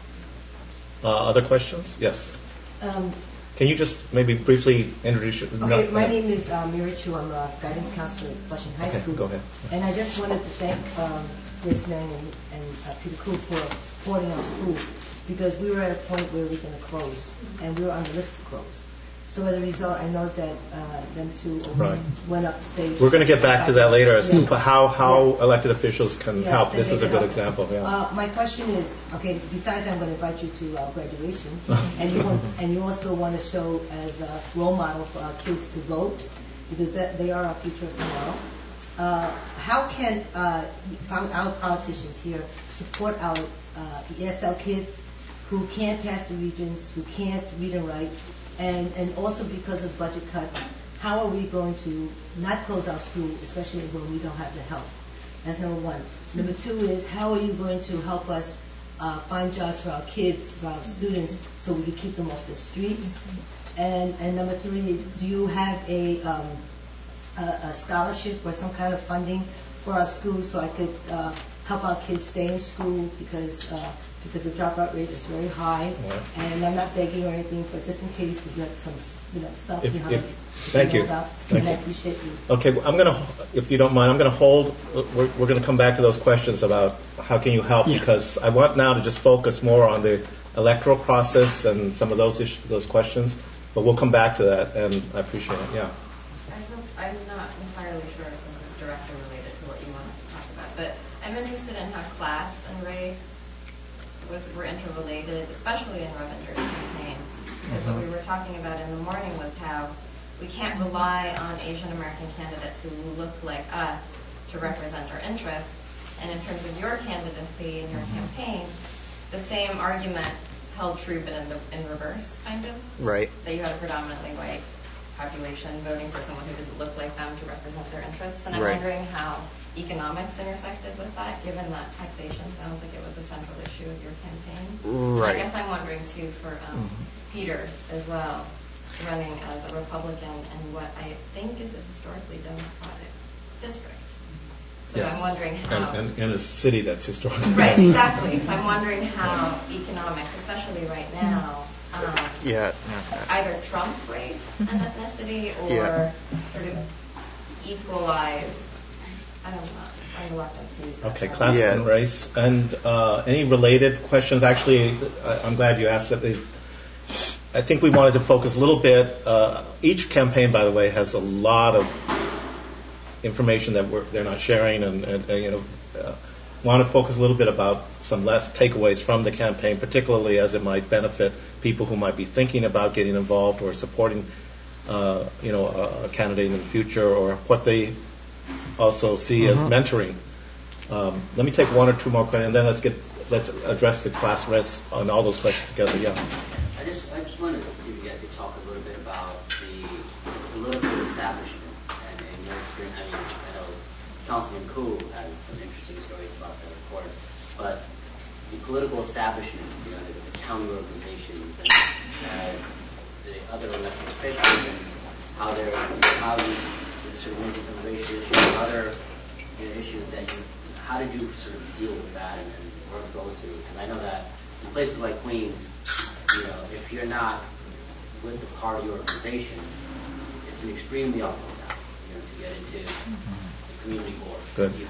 Uh, other questions? Yes. Um, Can you just maybe briefly introduce your... okay, no, my yeah. name is um, Mira Chu. I'm a guidance counselor at Flushing High Okay, School. go ahead. And I just wanted to thank um, Grace Meng and, and uh, Peter Koo for supporting our school, because we were at a point where we were going to close, and we were on the list to close. So as a result, I know that uh, them two Right. went up state. We're going to get back to that later as to Yeah. how, how Yeah. elected officials can Yes, help. that This they is a can good help us. example. Yeah. Uh, my question is, okay, besides I'm going to invite you to uh, graduation, and you want, and you also want to show as a role model for our kids to vote, because that, they are our future of tomorrow. Uh, how can uh, our, our politicians here support our uh, E S L kids who can't pass the regents, who can't read and write, and, and also because of budget cuts, how are we going to not close our school, especially when we don't have the help? That's number one. Number two is, how are you going to help us uh, find jobs for our kids, for our students, so we can keep them off the streets? And, and number three is, do you have a, um, a, a scholarship or some kind of funding for our schools so I could uh, help our kids stay in school, because uh, because the dropout rate is very high. Yeah. And I'm not begging or anything, but just in case you have some you know stuff If- behind. if- thank you. About, Thank and I you. appreciate you. Okay, well, I'm going to, if you don't mind, I'm going to hold, we're, we're going to come back to those questions about how can you help, Yeah. because I want now to just focus more on the electoral process and some of those issues, those questions, but we'll come back to that, and I appreciate it, yeah. I don't, I'm not entirely sure if this is directly related to what you want us to talk about, but I'm interested in how class and race was were interrelated, especially in Ravinder's campaign. Because what we were talking about in the morning was how we can't rely on Asian American candidates who look like us to represent our interests. And in terms of your candidacy and your campaign, the same argument held true, but in, the, in reverse, kind of. Right. That you had a predominantly white population voting for someone who didn't look like them to represent their interests. And I'm Right. wondering how economics intersected with that, given that taxation sounds like it was a central issue of your campaign. Right. And I guess I'm wondering, too, for um, Mhm. Peter as well, running as a Republican in what I think is a historically Democratic district. So Yes. I'm wondering how... And, and in a city that's historically... Right, exactly. So I'm wondering how economics, especially right now, um, Yeah. either trump race and ethnicity or Yeah. sort of equalize, I don't know, I have a lot to use that. Okay, class Yeah. and race. And uh, any related questions? Actually, I- I'm glad you asked that. I think we wanted to focus a little bit. Uh, each campaign, by the way, has a lot of information that we're, they're not sharing, and, and, and you know, uh, want to focus a little bit about some less takeaways from the campaign, particularly as it might benefit people who might be thinking about getting involved or supporting, uh, you know, a, a candidate in the future, or what they also see Mm-hmm. as mentoring. Um, let me take one or two more questions, and then let's get let's address the class rest on all those questions together. Yeah. I just I just wanted to see if you guys could talk a little bit about the political establishment and in your experience. I mean, I know Councilman Koo has some interesting stories about that, of course, but the political establishment, you know, the, the county organizations and uh, the other elected officials, and how they're how you sort of maybe some racial issues, and other you know, issues that you. How did you sort of deal with that and, and work those through? Because I know that in places like Queens, you know, if you're not with the party organizations, it's an extremely uphill battle, you know, to get into the community board. Good. Even.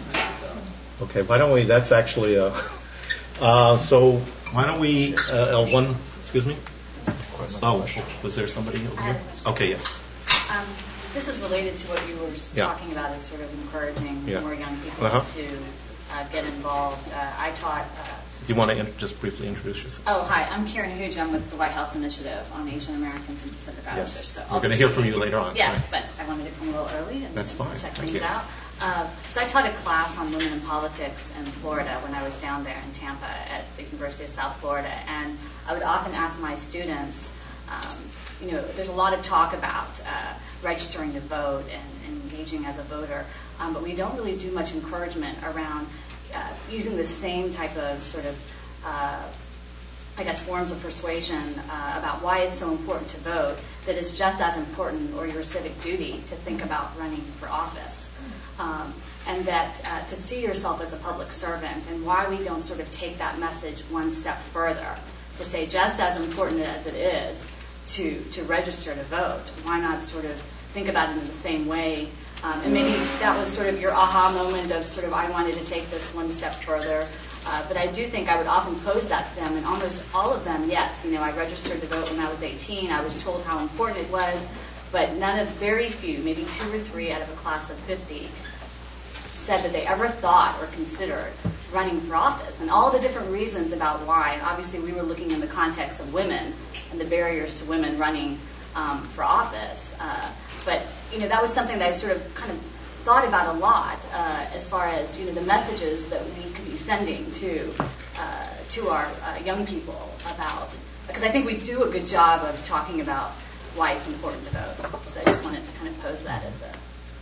So, Okay. Why don't we? That's actually a. Uh, so why don't we? Uh, uh, one. Excuse me. Oh, was there somebody over here? Okay. Yes. Um, this is related to what you were Yeah. talking about, as sort of encouraging Yeah. more young people Uh-huh. to uh, get involved. Uh, I taught. Uh, Do you want to in- just briefly introduce yourself? oh, hi. I'm Karen Hooge. I'm with the White House Initiative on Asian Americans and Pacific Islanders. Yes. So We're going to hear from you later on. Yes, Right. but I wanted to come a little early and That's fine. check Thank things you. out. Uh, so I taught a class on women in politics in Florida when I was down there in Tampa at the University of South Florida, and I would often ask my students, um, you know, there's a lot of talk about uh, registering to vote and, and engaging as a voter, um, but we don't really do much encouragement around uh, using the same type of sort of uh, I guess, forms of persuasion uh, about why it's so important to vote, that it's just as important, or your civic duty, to think about running for office. Um, and that uh, to see yourself as a public servant, and why we don't sort of take that message one step further, to say just as important as it is to, to register to vote, why not sort of think about it in the same way? Um, and maybe that was sort of your aha moment of sort of, I wanted to take this one step further. Uh, but I do think I would often pose that to them, and almost all of them, yes, you know, I registered to vote when I was eighteen. I was told how important it was, but none of, very few, maybe two or three out of a class of fifty, said that they ever thought or considered running for office, and all the different reasons about why. And obviously, we were looking in the context of women and the barriers to women running um, for office. Uh, but you know, that was something that I sort of kind of thought about a lot uh, as far as, you know, the messages that we could be sending to uh, to our uh, young people about, because I think we do a good job of talking about why it's important to vote. So I just wanted to kind of pose that as a.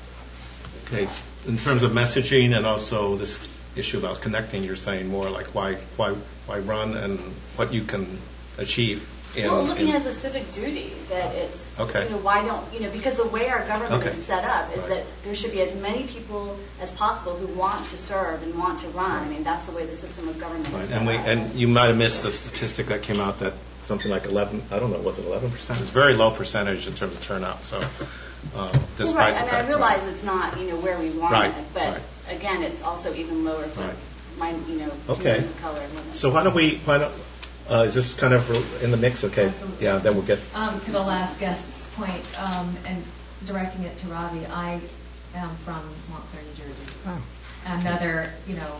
Okay. In terms of messaging and also this issue about connecting, you're saying more like why why why run and what you can achieve. In, well, looking in, as a civic duty, that it's, okay. you know, why don't, you know, because the way our government okay. is set up is right. that there should be as many people as possible who want to serve and want to run. Right. I mean, that's the way the system of government right. is set and we, up. And you might have missed the statistic that came out that something like eleven, I don't know, was it eleven percent? It's a very low percentage in terms of turnout. So, uh, despite well, right. the I mean, fact, I realize right. it's not, you know, where we want right. it, but right. again, it's also even lower for right. my, you know, okay. of color and women. So why don't we, why don't, uh, is this kind of in the mix? Okay. Absolutely. Yeah, then we'll get. Um, to the last guest's point, um, and directing it to Ravi, I am from Montclair, New Jersey. Oh. Another, you know,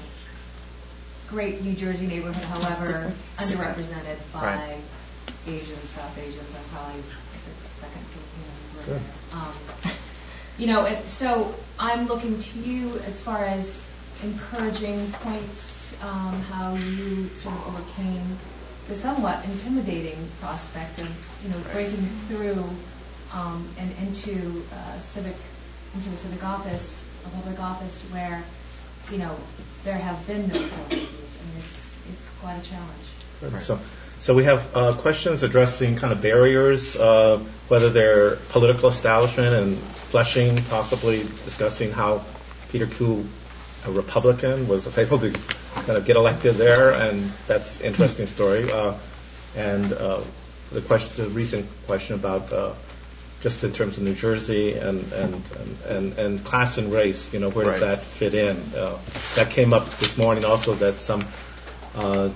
great New Jersey neighborhood, however, underrepresented by right. Asians, South Asians. I'm probably the second Filipino. Um, you know, and so I'm looking to you as far as encouraging points, um, how you sort of overcame the somewhat intimidating prospect of, you know, breaking through um, and into uh, civic, into a civic office, a public office where, you know, there have been no filters, and it's it's quite a challenge. Right. So, so we have uh, questions addressing kind of barriers, uh, whether they're political establishment, and fleshing, possibly discussing how Peter Koo, a Republican, was able to kind of get elected there, and that's an interesting story. Uh, and uh, the question, the recent question about uh, just in terms of New Jersey and and, and, and, and class and race, you know, where does Right. that fit in? Uh, that came up this morning also, that some uh,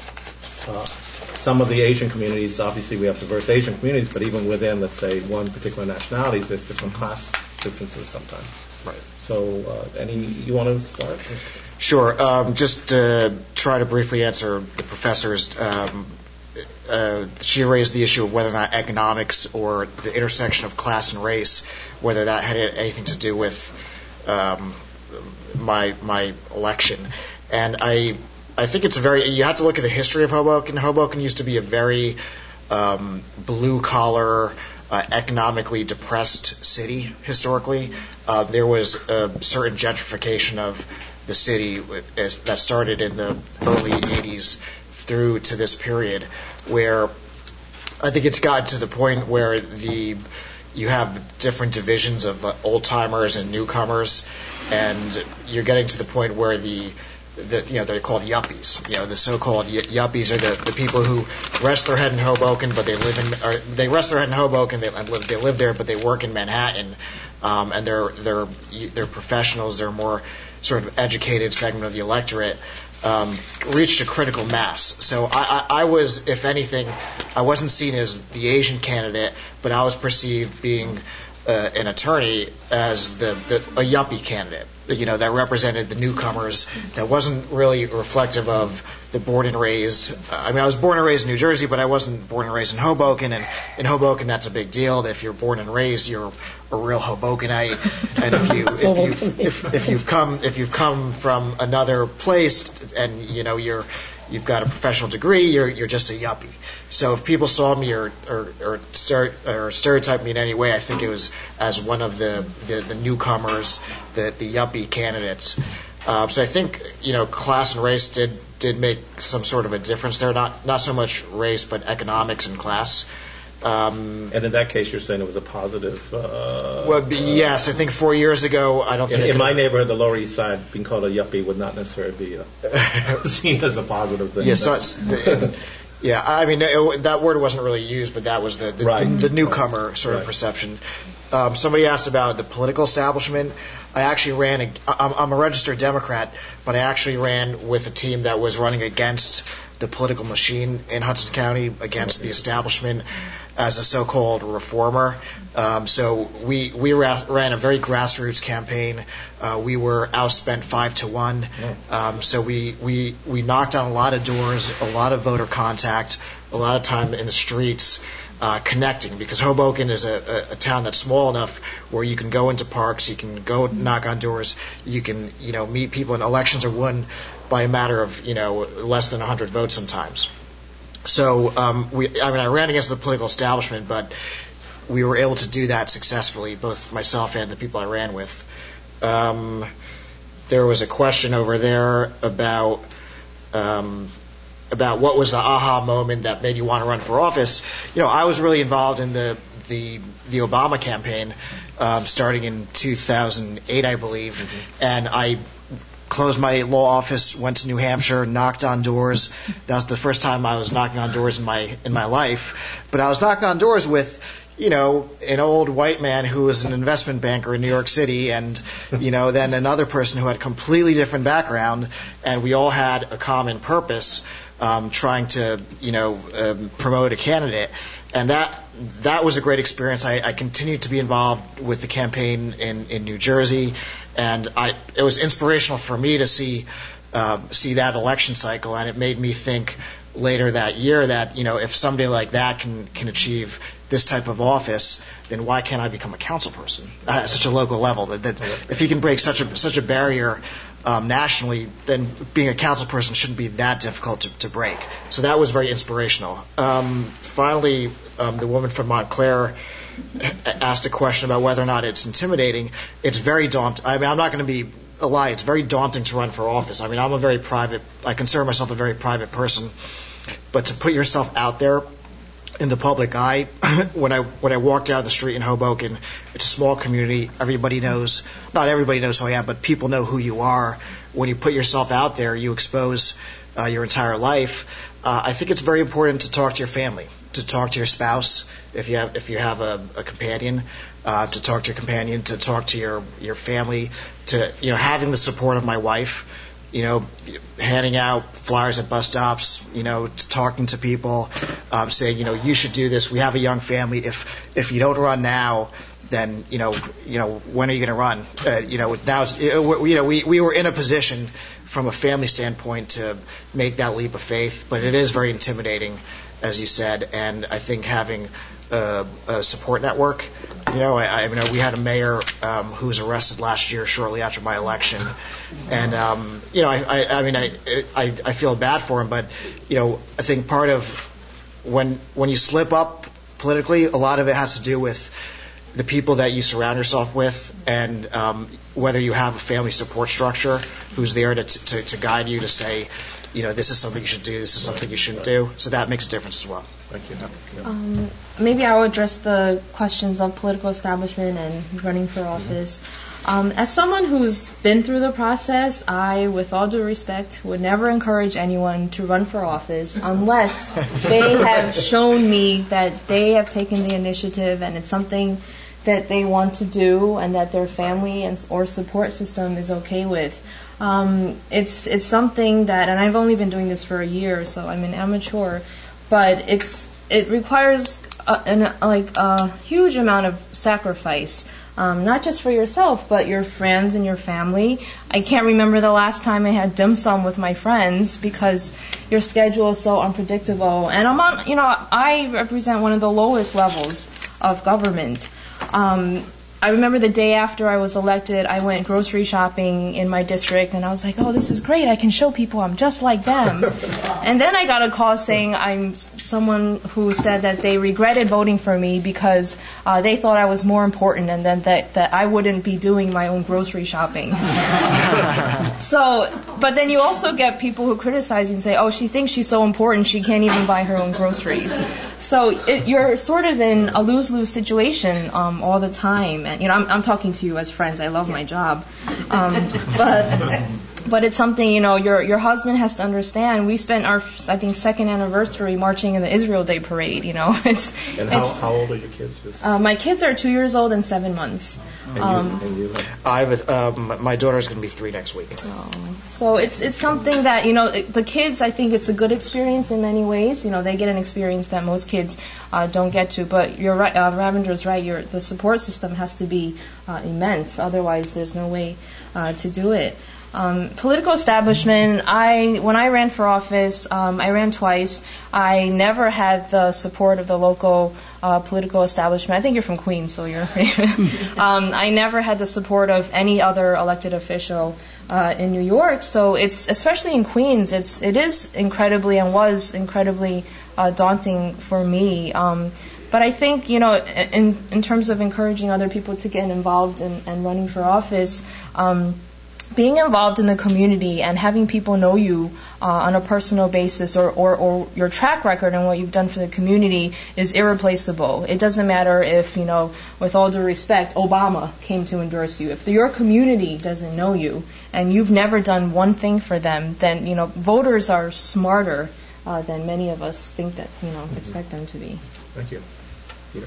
uh, some of the Asian communities, obviously we have diverse Asian communities, but even within, let's say, one particular nationality, there's different class differences sometimes. Right. So, uh, any, you want to start? Sure. Um, just to try to briefly answer the professor's, um, uh, she raised the issue of whether or not economics or the intersection of class and race, whether that had anything to do with um, my my election. And I I think it's a very, you have to look at the history of Hoboken. Hoboken used to be a very um, blue collar, Uh, economically depressed city historically. Uh, there was a certain gentrification of the city as, that started in the early eighties through to this period, where I think it's gotten to the point where the you have different divisions of uh, old timers and newcomers, and you're getting to the point where the The, you know, they're called yuppies. You know, the so-called y- yuppies are the, the people who rest their head in Hoboken, but they live in, or they rest their head in Hoboken, they live, they live there, but they work in Manhattan, um, and they're they're they're professionals. They're more sort of educated segment of the electorate. Um, reached a critical mass. So I, I, I was, if anything, I wasn't seen as the Asian candidate, but I was perceived being uh, an attorney as the, the a yuppie candidate. You know, that represented the newcomers. That wasn't really reflective of the born and raised. I mean, I was born and raised in New Jersey, but I wasn't born and raised in Hoboken. And in Hoboken, that's a big deal. That if you're born and raised, you're a real Hobokenite. And if you if you've if, if you've come if you've come from another place and you know you're you've got a professional degree, you're you're just a yuppie. So if people saw me or or, or, start, or stereotyped me in any way, I think it was as one of the the, the newcomers, the the yuppie candidates. Uh, so I think you know class and race did did make some sort of a difference there. Not not so much race, but economics and class. Um, and in that case, you're saying it was a positive. Uh, well, yes, I think four years ago, I don't think. In, in my neighborhood, the Lower East Side, being called a yuppie would not necessarily be a, seen as a positive thing. Yes, yeah, so it's, it's, yeah. I mean, it, that word wasn't really used, but that was the the, right. the, the newcomer right. sort of right. perception. Um, somebody asked about the political establishment. I actually ran. A, I'm, I'm a registered Democrat, but I actually ran with a team that was running against the political machine in Hudson County, against the establishment as a so-called reformer. Um, so we we ra- ran a very grassroots campaign. Uh, we were outspent five to one. Um, so we, we we knocked on a lot of doors, a lot of voter contact, a lot of time in the streets. Uh, connecting, because Hoboken is a, a, a town that's small enough where you can go into parks, you can go knock on doors, you can you know meet people, and elections are won by a matter of you know less than one hundred votes sometimes. So um, we, I mean, I ran against the political establishment, but we were able to do that successfully, both myself and the people I ran with. Um, there was a question over there about. Um, about what was the aha moment that made you want to run for office. You know, I was really involved in the the, the Obama campaign um, starting in two thousand eight, I believe, mm-hmm. and I closed my law office, went to New Hampshire, knocked on doors. That was the first time I was knocking on doors in my in my life. But I was knocking on doors with, you know, an old white man who was an investment banker in New York City, and, you know, then another person who had a completely different background, and we all had a common purpose. Um, trying to, you know, um, promote a candidate, and that that was a great experience. I, I continued to be involved with the campaign in, in New Jersey, and I it was inspirational for me to see uh, see that election cycle, and it made me think later that year that you know if somebody like that can can achieve this type of office, then why can't I become a council person at such a local level? That, that if he can break such a such a barrier. Um, nationally, then being a council person shouldn't be that difficult to, to break. So that was very inspirational. Um, finally, um, the woman from Montclair asked a question about whether or not it's intimidating. It's very daunting. I mean, I'm not going to be a lie. It's very daunting to run for office. I mean, I'm a very private, I consider myself a very private person. But to put yourself out there in the public eye, when I when I walked down the street in Hoboken, it's a small community. Everybody knows, not everybody knows who I am, but people know who you are. When you put yourself out there, you expose uh, your entire life. Uh, I think it's very important to talk to your family. to talk to your spouse if you have if you have a, a companion, uh, to talk to your companion, to talk to your your family, to you know having the support of my wife, you know, handing out flyers at bus stops, you know, talking to people, um, saying you know you should do this. We have a young family. If if you don't run now, then you know you know when are you going to run? Uh, you know now it's, it, you know we we were in a position from a family standpoint to make that leap of faith, but it is very intimidating, as you said, and I think having a, a support network, you know, I, I mean, we had a mayor um, who was arrested last year shortly after my election, and um, you know, I, I, I mean, I, I, I feel bad for him, but you know, I think part of when when you slip up politically, a lot of it has to do with the people that you surround yourself with, and um, whether you have a family support structure who's there to, to, to guide you to say, you know, this is something you should do, this is something you shouldn't do. So that makes a difference as well. Thank you. Yeah. Um, maybe I will address the questions of political establishment and running for office. Um, as someone who's been through the process, I, with all due respect, would never encourage anyone to run for office unless they have shown me that they have taken the initiative and it's something that they want to do and that their family and or support system is okay with. Um, it's it's something that, and I've only been doing this for a year, so I'm an amateur, but it's it requires a, an, like a huge amount of sacrifice, um, not just for yourself, but your friends and your family. I can't remember the last time I had dim sum with my friends because your schedule is so unpredictable. And I'm on, you know, I represent one of the lowest levels of government. Um, I remember the day after I was elected, I went grocery shopping in my district, and I was like, oh, this is great. I can show people I'm just like them. And then I got a call saying I'm someone who said that they regretted voting for me because uh, they thought I was more important and then that, that I wouldn't be doing my own grocery shopping. So, but then you also get people who criticize you and say, oh, she thinks she's so important she can't even buy her own groceries. So it, you're sort of in a lose-lose situation um, all the time. And, you know, I'm, I'm talking to you as friends. I love my job. Um, but but it's something, you know, your your husband has to understand. We spent our, I think, second anniversary marching in the Israel Day parade, you know. It's, and how, it's, how old are your kids? Just uh, my kids are two years old and seven months. And you, um, and you I have a, um, my daughter's going to be three next week. Oh. So it's it's something that, you know, the kids, I think it's a good experience in many ways. You know, they get an experience that most kids uh, don't get to. But you're right, uh, Ravinder's right. Your the support system has to be uh, immense. Otherwise, there's no way uh, to do it. Um, political establishment, I when I ran for office, um, I ran twice. I never had the support of the local uh, political establishment. I think you're from Queens, so you're um, I never had the support of any other elected official uh, in New York. So it's, especially in Queens, it's it is incredibly and was incredibly uh, daunting for me. Um, But I think, you know, in in terms of encouraging other people to get involved in, in running for office, um, being involved in the community and having people know you uh, on a personal basis or, or, or your track record and what you've done for the community is irreplaceable. It doesn't matter if, you know, with all due respect, Obama came to endorse you. If your community doesn't know you and you've never done one thing for them, then, you know, voters are smarter uh, than many of us think that, you know, expect them to be. Thank you. Peter.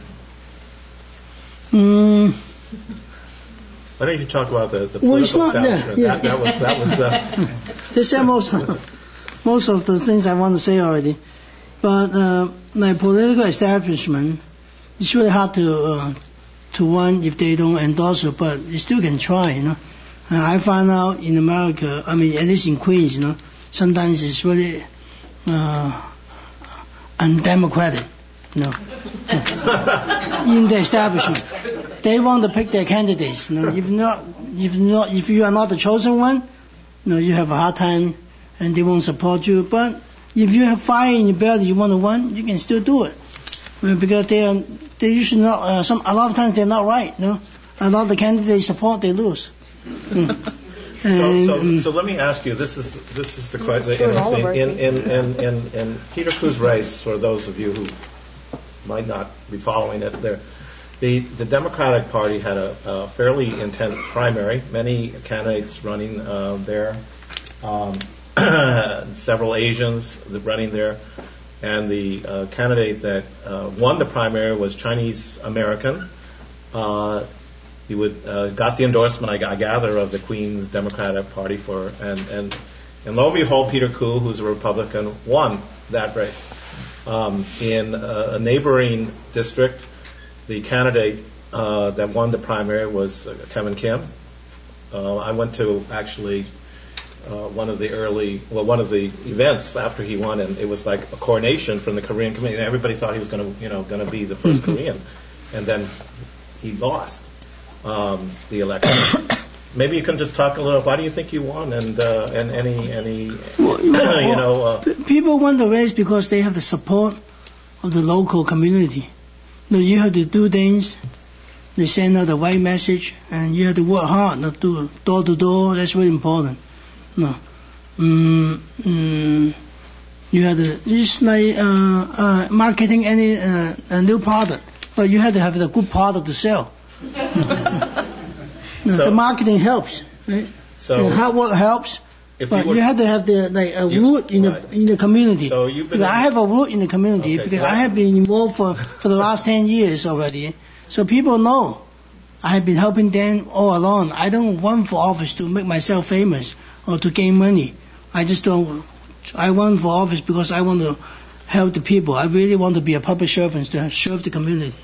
Mm. Why don't you talk about the, the Well, it's political not establishment? there. Yeah. That, that was that was. Uh, They said most most of the things I want to say already, but uh, like political establishment, it's really hard to uh, to run if they don't endorse you, but you still can try, you know. Uh, I found out in America, I mean, at least in Queens, you know, sometimes it's really uh, undemocratic, you know, in the establishment. They want to pick their candidates. You know, if not, if not, if you are not the chosen one, you know, you have a hard time, and they won't support you. But if you have fire in your belly, you want to run, you can still do it, I mean, because they are, they usually not. Uh, some a lot of times they're not right. You know, a lot of the candidates support, they lose. Mm. So, so, so let me ask you. This is this is the question. Interesting. In in, in in in Peter Cou's race, for those of you who might not be following it, there, the the Democratic Party had a, a fairly intense primary. Many candidates running uh, there. Um, several Asians running there. and the uh, candidate that uh, won the primary was Chinese American. Uh, he would uh, got the endorsement, I, I gather, of the Queen's Democratic Party for, and and and lo and behold, Peter Koo, who's a Republican, won that race. Um, in a, a neighboring district, the candidate uh, that won the primary was uh, Kevin Kim. Uh, I went to actually uh, one of the early, well, one of the events after he won, and it was like a coronation from the Korean community. Everybody thought he was going to, you know, going to be the first Korean, and then he lost um, the election. Maybe you can just talk a little. Why do you think you won? And uh, and any any well, you know, you know uh, p- people won the race because they have the support of the local community. You know, you have to do things. They send out the right message, and you have to work hard, not do door to door. That's very important. No, mm, mm, you have to just like uh, uh, marketing any uh, a new product, but you have to have the good product to sell. No, So- the marketing helps, right? So- And hard work helps, If but you you, were- have to have the like a You- root in right. the in the community. So you've been because I in- have a root in the community Okay, because so I I- have been involved for for the last ten years already. So people know I have been helping them all along. I don't run for office to make myself famous or to gain money. I just don't. I run for office because I want to help the people. I really want to be a public servant to serve the community.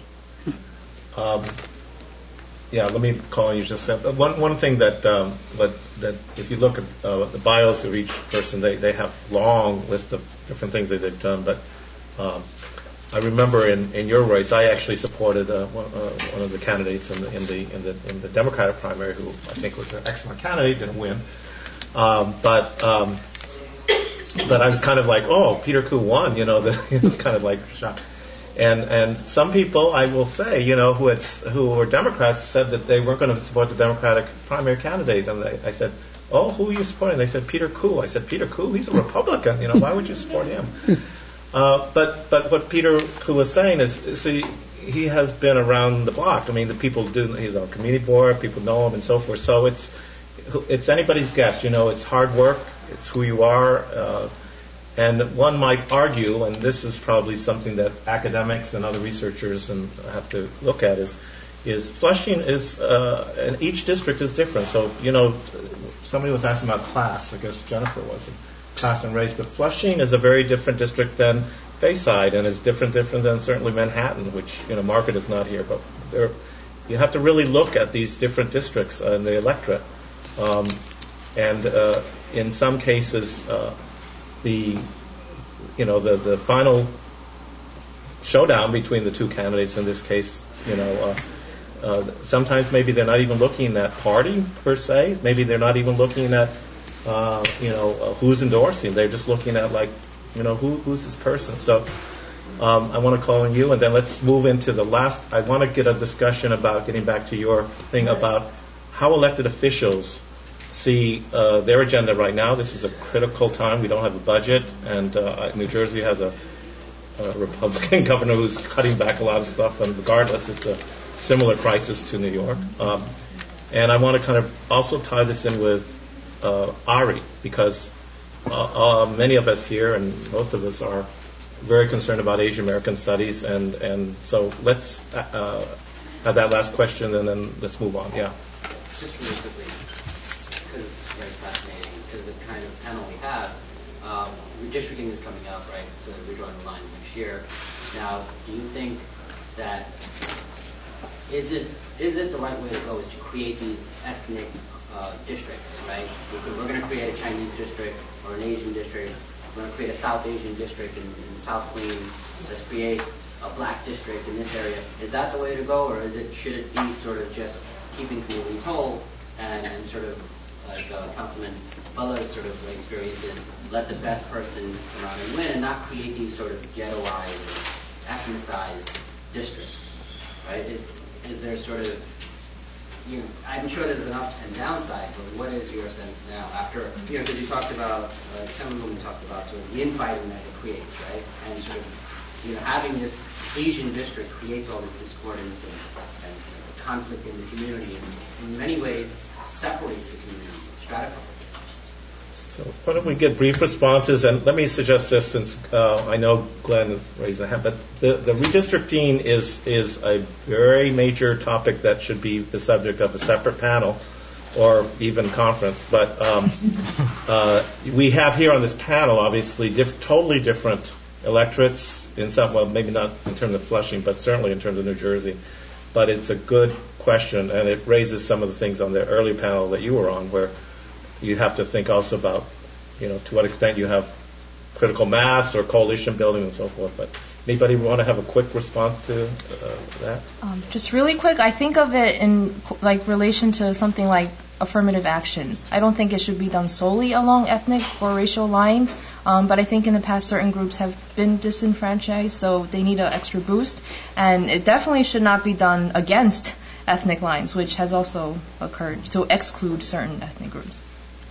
Um, yeah, let me call on you just a second. One one thing that um, that that if you look at uh, the bios of each person, they they have long list of different things that they've done. But um, I remember in, in your race, I actually supported uh, one, uh, one of the candidates in the in the in the in the Democratic primary, who I think was an excellent candidate, didn't win. Um, but um, but I was kind of like, oh, Peter Koo won, you know. The, it's kind of like shocked. And and some people, I will say, you know, who had who were Democrats said that they weren't going to support the Democratic primary candidate, and they, I said, oh, who are you supporting? They said Peter Koo. I said, Peter Koo, he's a Republican, you know, why would you support him? Uh, but but what Peter Koo was saying is, see, he has been around the block. I mean, the people do. He's on community board. People know him and so forth. So it's it's anybody's guess. You know, it's hard work. It's who you are. Uh, And one might argue, and this is probably something that academics and other researchers and have to look at, is is Flushing is uh, and each district is different. So you know, somebody was asking about class. I guess Jennifer was class and race, but Flushing is a very different district than Bayside, and is different different than certainly Manhattan, which you know Market is not here, but there, you have to really look at these different districts and the electorate, um, and uh, in some cases. Uh, The, you know, the, the final showdown between the two candidates in this case, you know, uh, uh, sometimes maybe they're not even looking at party per se. Maybe they're not even looking at, uh, you know, uh, who's endorsing. They're just looking at like, you know, who, who's this person. So um, I want to call on you, and then let's move into the last. I want to get a discussion about getting back to your thing about how elected officials see uh, their agenda right now. This is a critical time. We don't have a budget, and uh, New Jersey has a, a Republican governor who's cutting back a lot of stuff, and regardless, it's a similar crisis to New York. Um, and I want to kind of also tie this in with uh, Ari, because uh, uh, many of us here, and most of us are very concerned about Asian American studies, and, and so let's uh, have that last question, and then let's move on. Yeah. Just really quickly, because it's very fascinating, because the kind of panel we have, um, redistricting is coming up, right? So we're drawing the lines next year. Now, do you think that is it is it the right way to go is to create these ethnic uh, districts, right? Because we're going to create a Chinese district or an Asian district. We're going to create a South Asian district in, in South Queens. Let's create a black district in this area. Is that the way to go, or is it should it be sort of just keeping communities whole and, and sort of like uh, Councilman Bella's sort of experiences, let the best person come out and win, and not create these sort of ghettoized, ethnicized districts, right? Is, is there sort of, you know, I'm sure there's an ups and downside, but what is your sense now after, you know, because you talked about, uh, some of them talked about sort of the infighting that it creates, right? And sort of, you know, having this Asian district creates all this discordance and, and conflict in the community, and in many ways separates the community, stratifies it. So why don't we get brief responses? And let me suggest this, since uh, I know Glenn raised a hand, but the, the redistricting is is a very major topic that should be the subject of a separate panel or even conference. But um, uh, we have here on this panel, obviously, diff- totally different electorates in some, well, maybe not in terms of Flushing, but certainly in terms of New Jersey. But it's a good question, and it raises some of the things on the early panel that you were on, where you have to think also about, you know, to what extent you have critical mass or coalition building and so forth. But anybody want to have a quick response to uh, that? Um, just really quick, I think of it in like relation to something like affirmative action. I don't think it should be done solely along ethnic or racial lines, um, but I think in the past certain groups have been disenfranchised, so they need an extra boost. And it definitely should not be done against ethnic lines, which has also occurred, to exclude certain ethnic groups.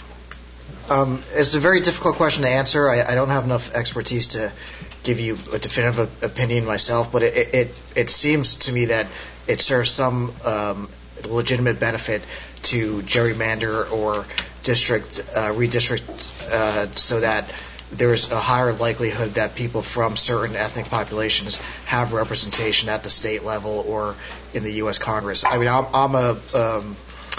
Um, it's a very difficult question to answer. I, I don't have enough expertise to give you a definitive opinion myself, but it, it, it seems to me that it serves some um, legitimate benefit to gerrymander or district uh, redistrict uh, so that there's a higher likelihood that people from certain ethnic populations have representation at the state level or in the U S Congress. I mean, I'm, I'm a, um,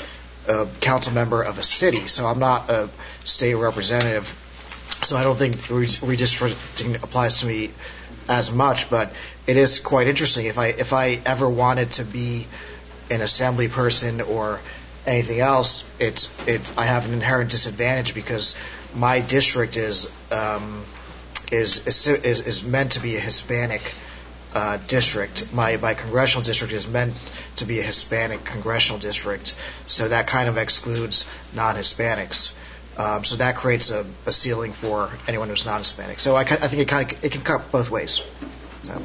a council member of a city, so I'm not a state representative, so I don't think redistricting applies to me as much, but it is quite interesting. If I if I ever wanted to be an assembly person or anything else, it's it I have an inherent disadvantage because my district is um, is, is is is meant to be a Hispanic uh, district. My my congressional district is meant to be a Hispanic congressional district, so that kind of excludes non-Hispanics. Um, so that creates a, a ceiling for anyone who's not Hispanic. So I, I think it kind of it can cut both ways. So.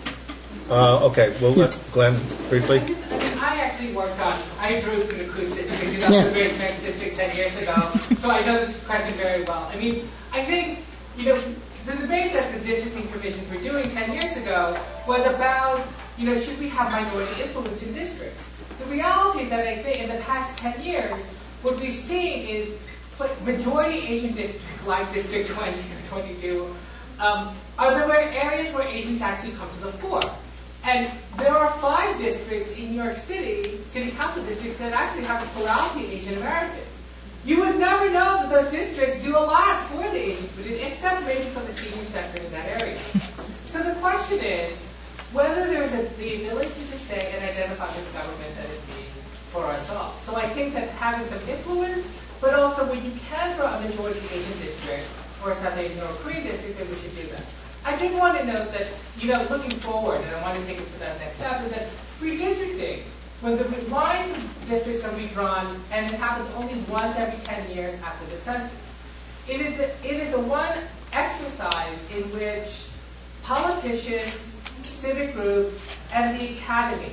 Uh, okay, we'll let Glenn briefly. I, just, I mean, I actually worked on, I drew in the Coos district, I did that the Great Next district ten years ago, so I know this question very well. I mean, I think, you know, the debate that the districting commissions were doing ten years ago was about, you know, should we have minority influence in districts? The reality is that I think in the past ten years, what we've seen is majority Asian districts like District twenty or twenty-two um, are there areas where Asians actually come to the fore. And there are five districts in New York City, city council districts, that actually have a plurality of Asian Americans. You would never know that those districts do a lot for the Asian community, except maybe for the senior sector in that area. So the question is whether there's a, the ability to say and identify with the government that is being for us all. So I think that having some influence, but also when you can draw a majority Asian district or a South Asian or Korean district, then we should do that. I did want to note that, you know, looking forward, and I want to take it to that next step, is that redistricting, when the lines of districts are redrawn, and it happens only once every ten years after the census, it is the, it is the one exercise in which politicians, civic groups, and the academy,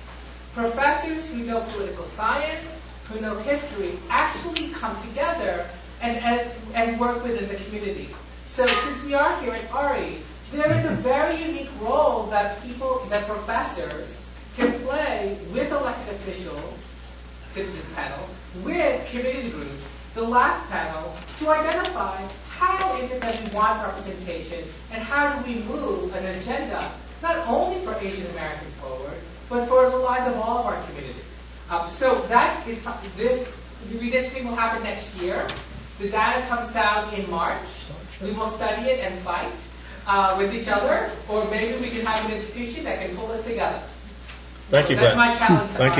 professors who know political science, who know history, actually come together and, and, and work within the community. So since we are here at R I, there is a very unique role that people, that professors can play with elected officials, to this panel, with community groups, the last panel, to identify how is it that we want representation and how do we move an agenda, not only for Asian Americans forward, but for the lives of all of our communities. Um, so that is, this redistricting will happen next year. The data comes out in March. We will study it and fight uh, with each other, or maybe we can have an institution that can pull us together. Thank you, Glenn. That's my challenge. Thank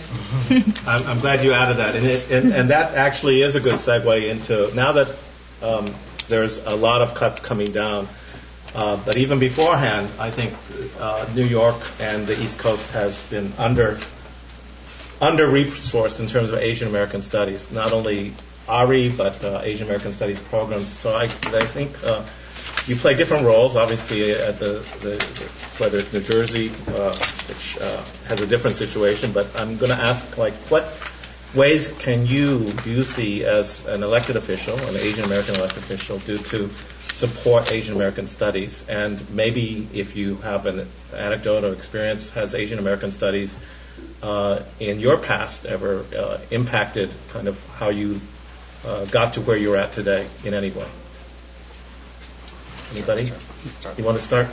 you. I'm, I'm glad you added that, and, it, and, and that actually is a good segue into now that um, there's a lot of cuts coming down. Uh, but even beforehand, I think uh, New York and the East Coast has been under under resourced in terms of Asian American studies. Not only A R I, but uh, Asian American Studies programs. So I, I think uh, you play different roles, obviously, at the, the, the whether it's New Jersey, uh, which uh, has a different situation. But I'm going to ask, like, what ways can you, do you see as an elected official, an Asian American elected official, do to support Asian American studies? And maybe if you have an anecdote or experience, has Asian American studies uh, in your past ever uh, impacted kind of how you uh, got to where you're at today in any way? Anybody? You want to start?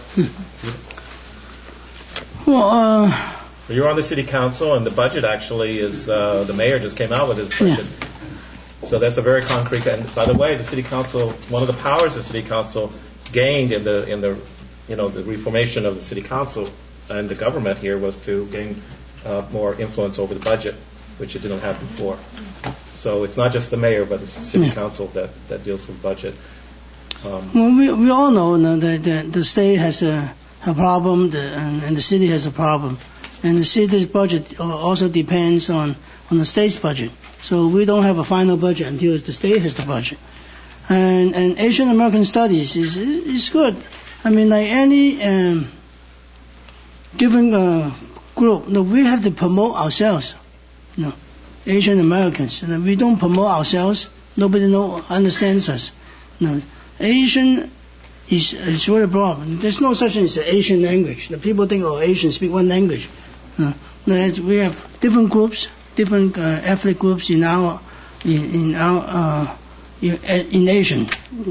Well, uh, so you're on the city council, and the budget actually is, uh, the mayor just came out with his budget. Yeah. So that's a very concrete, and by the way, the city council, one of the powers the city council gained in the, in the, you know, the reformation of the city council and the government here was to gain uh, more influence over the budget, which it didn't have before. So it's not just the mayor, but it's the city yeah. council that, that deals with budget. Um, well, we we all know that the, the, the state has a, a problem, the, and, and the city has a problem, and the city's budget also depends on, on the state's budget. So we don't have a final budget until the state has the budget. And and Asian American Studies is is good. I mean, like any um, given uh, group, no, we have to promote ourselves. No, Asian Americans, and we don't promote ourselves, nobody know understands us. No. Asian is, is very broad. There's no such thing as an Asian language. The people think, oh, Asians speak one language. Uh, we have different groups, different uh, ethnic groups in our in, in our uh, in, in Asian.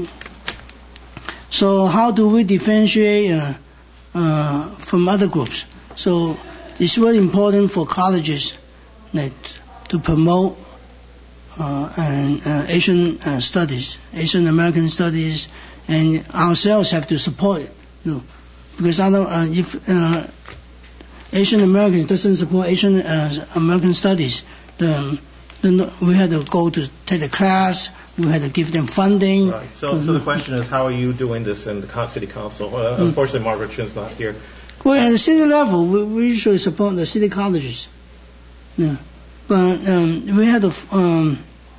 So how do we differentiate uh, uh, from other groups? So it's very important for colleges that to promote Uh, and uh, Asian uh, studies, Asian American studies, and ourselves have to support it. You know, because other, uh, if uh, Asian Americans doesn't support Asian uh, American studies, then, then we had to go to take the class. We had to give them funding. Right. So, so the question is, how are you doing this in the city council? Uh, mm. Unfortunately, Margaret Chin's not here. Well, at the city level, we, we usually support the city colleges. Yeah. But um, we had to. Um,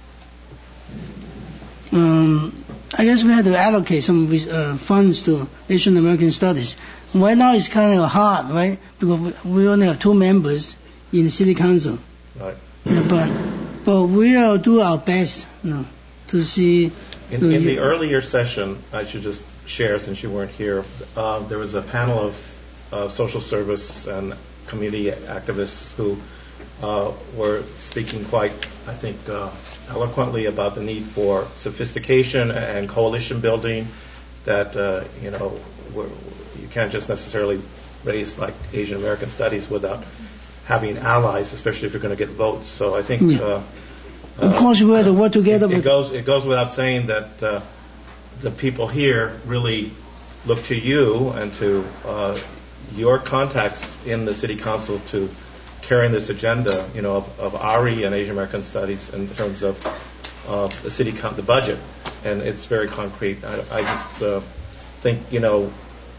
Um, I guess we had to allocate some uh, funds to Asian American Studies. Right now it's kind of hard, right? Because we only have two members in the city council. Right. Yeah, but but we will do our best, you know, to see. In, in the earlier session, I should just share since you weren't here. Uh, there was a panel of uh, social service and community activists who uh, were speaking quite, I think. Uh, eloquently about the need for sophistication and coalition building, that uh, you know we're, you can't just necessarily raise like Asian American studies without having allies, especially if you're going to get votes. So I think yeah. uh, of course we have to work together. It, it goes it goes without saying that uh, the people here really look to you and to uh, your contacts in the city council to carrying this agenda, you know, of, of A R I and Asian American Studies in terms of uh, the city, con- the budget, and it's very concrete. I, I just uh, think, you know,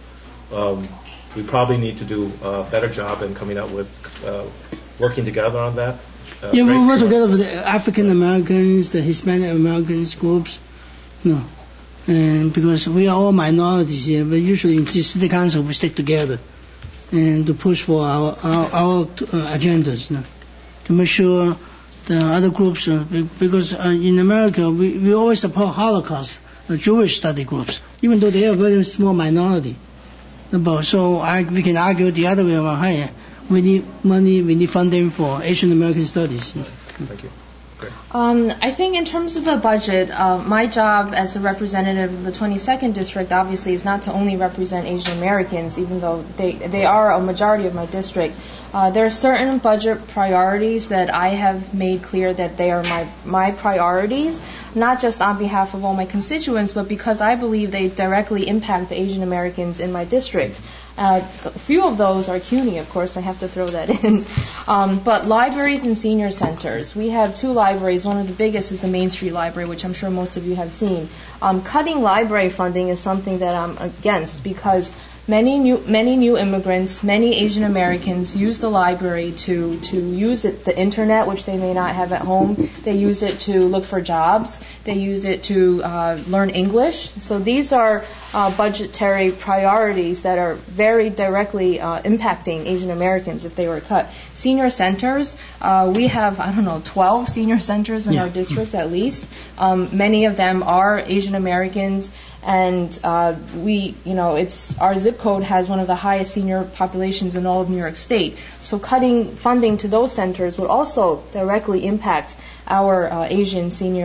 um, we probably need to do a better job in coming up with uh, working together on that. Uh, yeah, we work together with the African Americans, the Hispanic Americans groups, no, and because we are all minorities here, but usually in the city council we stick together. And to push for our our, our uh, agendas, you know, to make sure the other groups, uh, because uh, in America we, we always support Holocaust, uh, Jewish study groups, even though they are a very small minority. But so I, we can argue the other way around. Hey, we need money, we need funding for Asian American studies. Thank you. Um, I think in terms of the budget, uh, my job as a representative of the twenty-second District obviously is not to only represent Asian Americans, even though they, they are a majority of my district. Uh, there are certain budget priorities that I have made clear that they are my, my priorities, not just on behalf of all my constituents, but because I believe they directly impact the Asian Americans in my district. Uh, a few of those are CUNY, of course, I have to throw that in. Um, but libraries and senior centers. We have two libraries. One of the biggest is the Main Street Library, which I'm sure most of you have seen. Um, cutting library funding is something that I'm against because Many new, many new immigrants, many Asian Americans use the library to, to use it, the internet, which they may not have at home. They use it to look for jobs. They use it to uh, learn English. So these are uh, budgetary priorities that are very directly uh, impacting Asian Americans if they were cut. Senior centers, uh, we have, I don't know, twelve senior centers in yeah. our district at least. Um, many of them are Asian Americans. And uh, we, you know, it's our zip code has one of the highest senior populations in all of New York State. So cutting funding to those centers would also directly impact our uh, Asian senior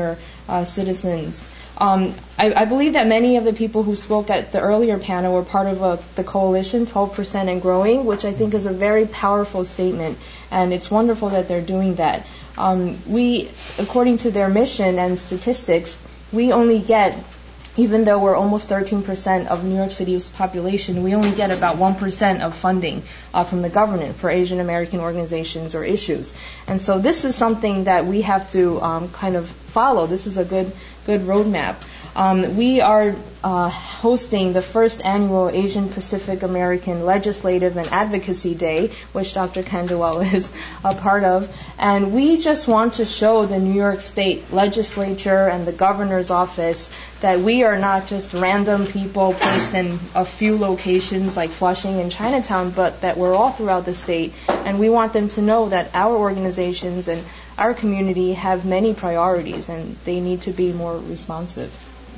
uh, citizens. Um, I, I believe that many of the people who spoke at the earlier panel were part of a, the coalition, twelve percent and growing, which I think is a very powerful statement, and it's wonderful that they're doing that. Um, we, according to their mission and statistics, we only get, even though we're almost thirteen percent of New York City's population, we only get about one percent of funding uh, from the government for Asian American organizations or issues. And so this is something that we have to um, kind of follow. This is a good good roadmap. Um, we are uh, hosting the first annual Asian Pacific American Legislative and Advocacy Day, which Doctor Khandelwal is a part of. And we just want to show the New York State Legislature and the Governor's Office that we are not just random people placed in a few locations like Flushing and Chinatown, but that we're all throughout the state. And we want them to know that our organizations and our community have many priorities, and they need to be more responsive.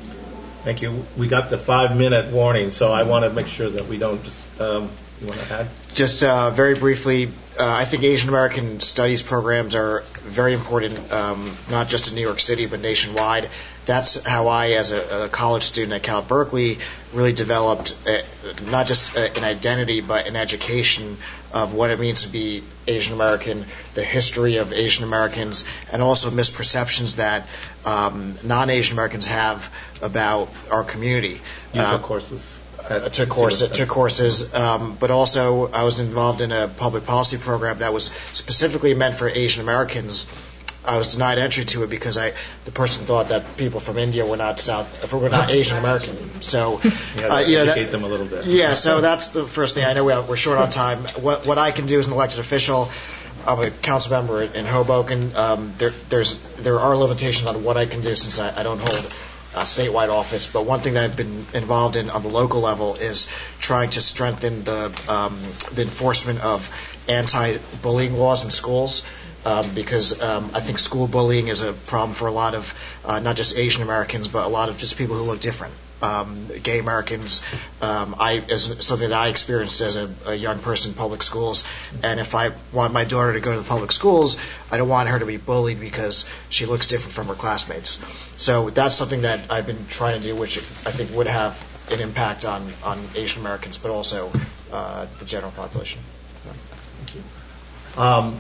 Thank you. We got the five-minute warning, so I want to make sure that we don't just, um, you want to add? Just uh, very briefly, uh, I think Asian American Studies programs are very important, um, not just in New York City, but nationwide. That's how I, as a, a college student at Cal Berkeley, really developed a, not just a, an identity, but an education of what it means to be Asian American, the history of Asian Americans, and also misperceptions that um, non-Asian Americans have about our community. You uh, took courses. Uh, took courses, took courses, um, but also I was involved in a public policy program that was specifically meant for Asian Americans. I was denied entry to it because I, the person thought that people from India were not South, were not Asian American. So, you uh, you know, educate that, them a little bit. Yeah, so that's the first thing. I know we're short on time. What what I can do as an elected official, I'm a council member in Hoboken. Um, there there's there are limitations on what I can do since I, I don't hold a statewide office. But one thing that I've been involved in on the local level is trying to strengthen the um, the enforcement of anti-bullying laws in schools. Um, because um, I think school bullying is a problem for a lot of uh, not just Asian Americans, but a lot of just people who look different. Um, gay Americans, um, I as something that I experienced as a, a young person in public schools. And if I want my daughter to go to the public schools, I don't want her to be bullied because she looks different from her classmates. So that's something that I've been trying to do, which I think would have an impact on, on Asian Americans, but also uh, the general population. Thank you. Um,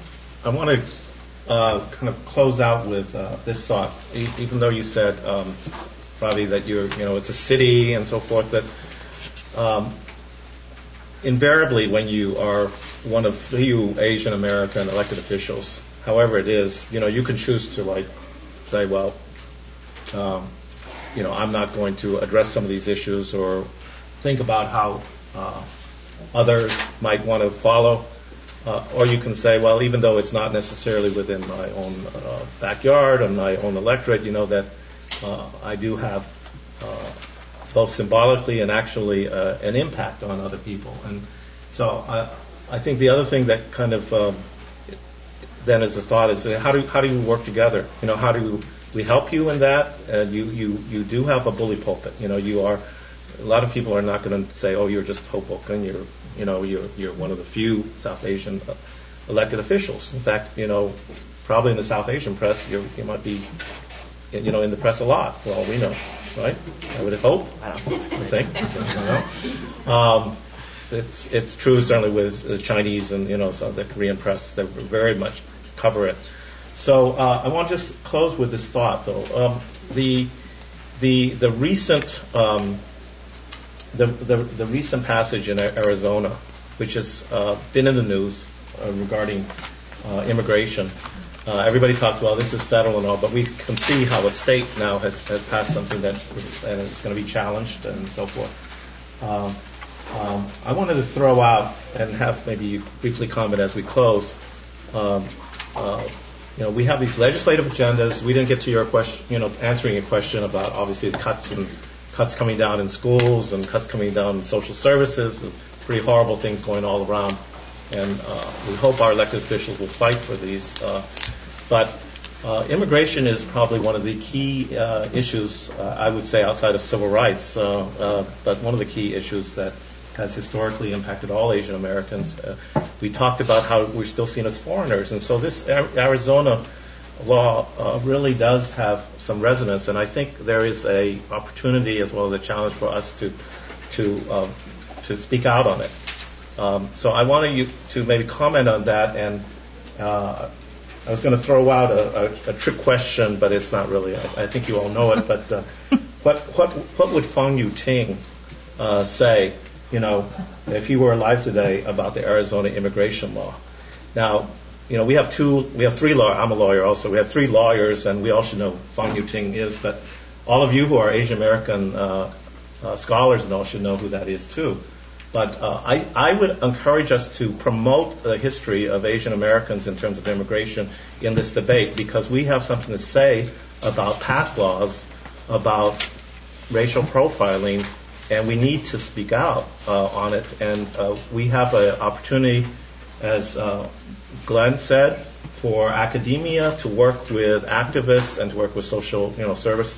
I want to uh, kind of close out with uh, this thought. E- even though you said, um, Ravi, that you're, you know, it's a city and so forth, that um, invariably when you are one of few Asian American elected officials, however it is, you know, you can choose to like say, well, um, you know, I'm not going to address some of these issues, or think about how uh, others might want to follow. Uh, or you can say, well, even though it's not necessarily within my own uh, backyard or my own electorate, you know, that uh, I do have uh, both symbolically and actually uh, an impact on other people. And so I, I think the other thing that kind of um, then is a thought is uh, how do how do you work together? You know, how do we help you in that? And you, you, you do have a bully pulpit. You know, you are a lot of people are not going to say, oh, you're just Hoboken, you're You know, you're you're one of the few South Asian uh, elected officials. In fact, you know, probably in the South Asian press, you you might be, you know, in the press a lot, for all we know, right? I would hope. I think. You know. um, it's it's true certainly with the Chinese and you know some of the Korean press that very much cover it. So uh, I want to just close with this thought, though. Um, the the the recent um, The, the, the recent passage in Arizona, which has uh, been in the news uh, regarding uh, immigration, uh, everybody talks, well, this is federal and all, but we can see how a state now has, has passed something that and it's going to be challenged and so forth. Um, um, I wanted to throw out and have maybe you briefly comment as we close. Um, uh, you know, we have these legislative agendas. We didn't get to your question, you know, answering your question about obviously the cuts and cuts coming down in schools and cuts coming down in social services, and pretty horrible things going all around. And uh, we hope our elected officials will fight for these. Uh, but uh, immigration is probably one of the key uh, issues, uh, I would say, outside of civil rights, uh, uh, but one of the key issues that has historically impacted all Asian Americans. Uh, we talked about how we're still seen as foreigners. And so this Arizona law uh, really does have some resonance, and I think there is a opportunity as well as a challenge for us to to um, to speak out on it. Um, so I wanted you to maybe comment on that, and uh, I was going to throw out a, a, a trick question, but it's not really. I, I think you all know it. But uh, what what what would Fang Yuting uh, say, you know, if he were alive today about the Arizona immigration law? Now, you know, we have two, we have three lawyers. I'm a lawyer also. We have three lawyers, and we all should know who Fang Yuting is. But all of you who are Asian American uh, uh, scholars and all should know who that is too. But uh, I, I would encourage us to promote the history of Asian Americans in terms of immigration in this debate, because we have something to say about past laws, about racial profiling, and we need to speak out uh, on it. And uh, we have an opportunity, as uh, Glenn said, for academia to work with activists and to work with social, you know, service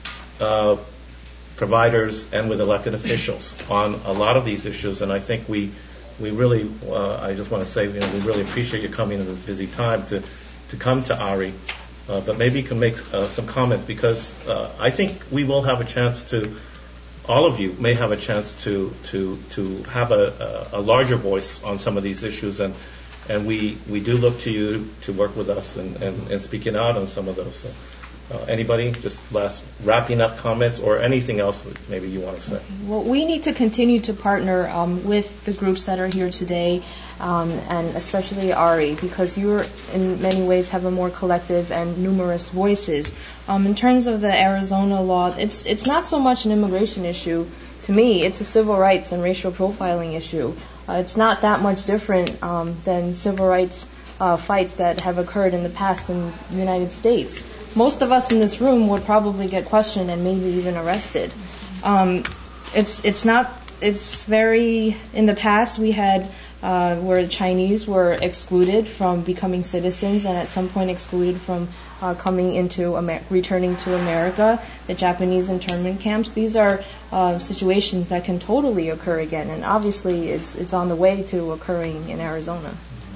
uh, providers and with elected officials on a lot of these issues. And I think we we really, uh, I just want to say, you know, we really appreciate you coming in this busy time to, to come to A R I. Uh, but maybe you can make uh, some comments, because uh, I think we will have a chance to, all of you may have a chance to to to have a, a, a larger voice on some of these issues, and and we, we do look to you to work with us and, and, and speaking out on some of those. So, uh, anybody, just last wrapping up comments or anything else that maybe you want to say? Well, we need to continue to partner um, with the groups that are here today, um, and especially A R I, because you in many ways have a more collective and numerous voices. Um, in terms of the Arizona law, it's it's not so much an immigration issue to me. It's a civil rights and racial profiling issue. Uh, it's not that much different um, than civil rights uh, fights that have occurred in the past in the United States. Most of us in this room would probably get questioned and maybe even arrested. Um, it's it's not. It's very. In the past, we had uh, where Chinese were excluded from becoming citizens, and at some point excluded from uh, coming into Amer- returning to America. The Japanese internment camps. These are uh, situations that can totally occur again, and obviously, it's it's on the way to occurring in Arizona.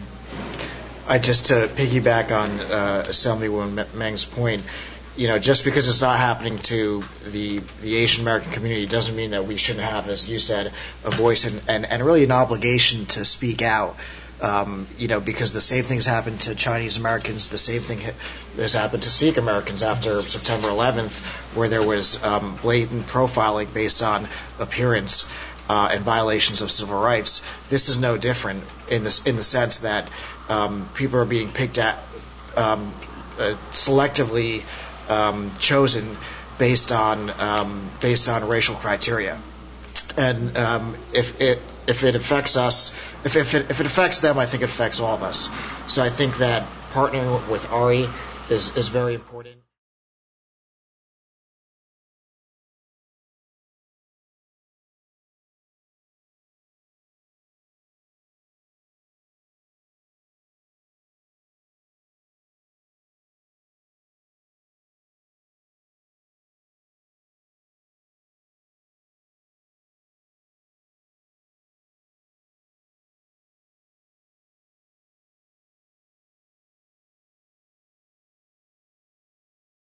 I just to piggyback on uh, Assemblywoman Meng's point, you know, just because it's not happening to the the Asian American community doesn't mean that we shouldn't have, as you said, a voice and, and, and really an obligation to speak out. Um, you know, because the same things happened to Chinese Americans, the same thing has happened to Sikh Americans after September eleventh, where there was um, blatant profiling based on appearance. Uh, and violations of civil rights. This is no different in this in the sense that um, people are being picked at, um, uh, selectively um, chosen based on um, based on racial criteria. And um, if it if it affects us, if if it, if it affects them, I think it affects all of us. So I think that partnering with A R I is is very important.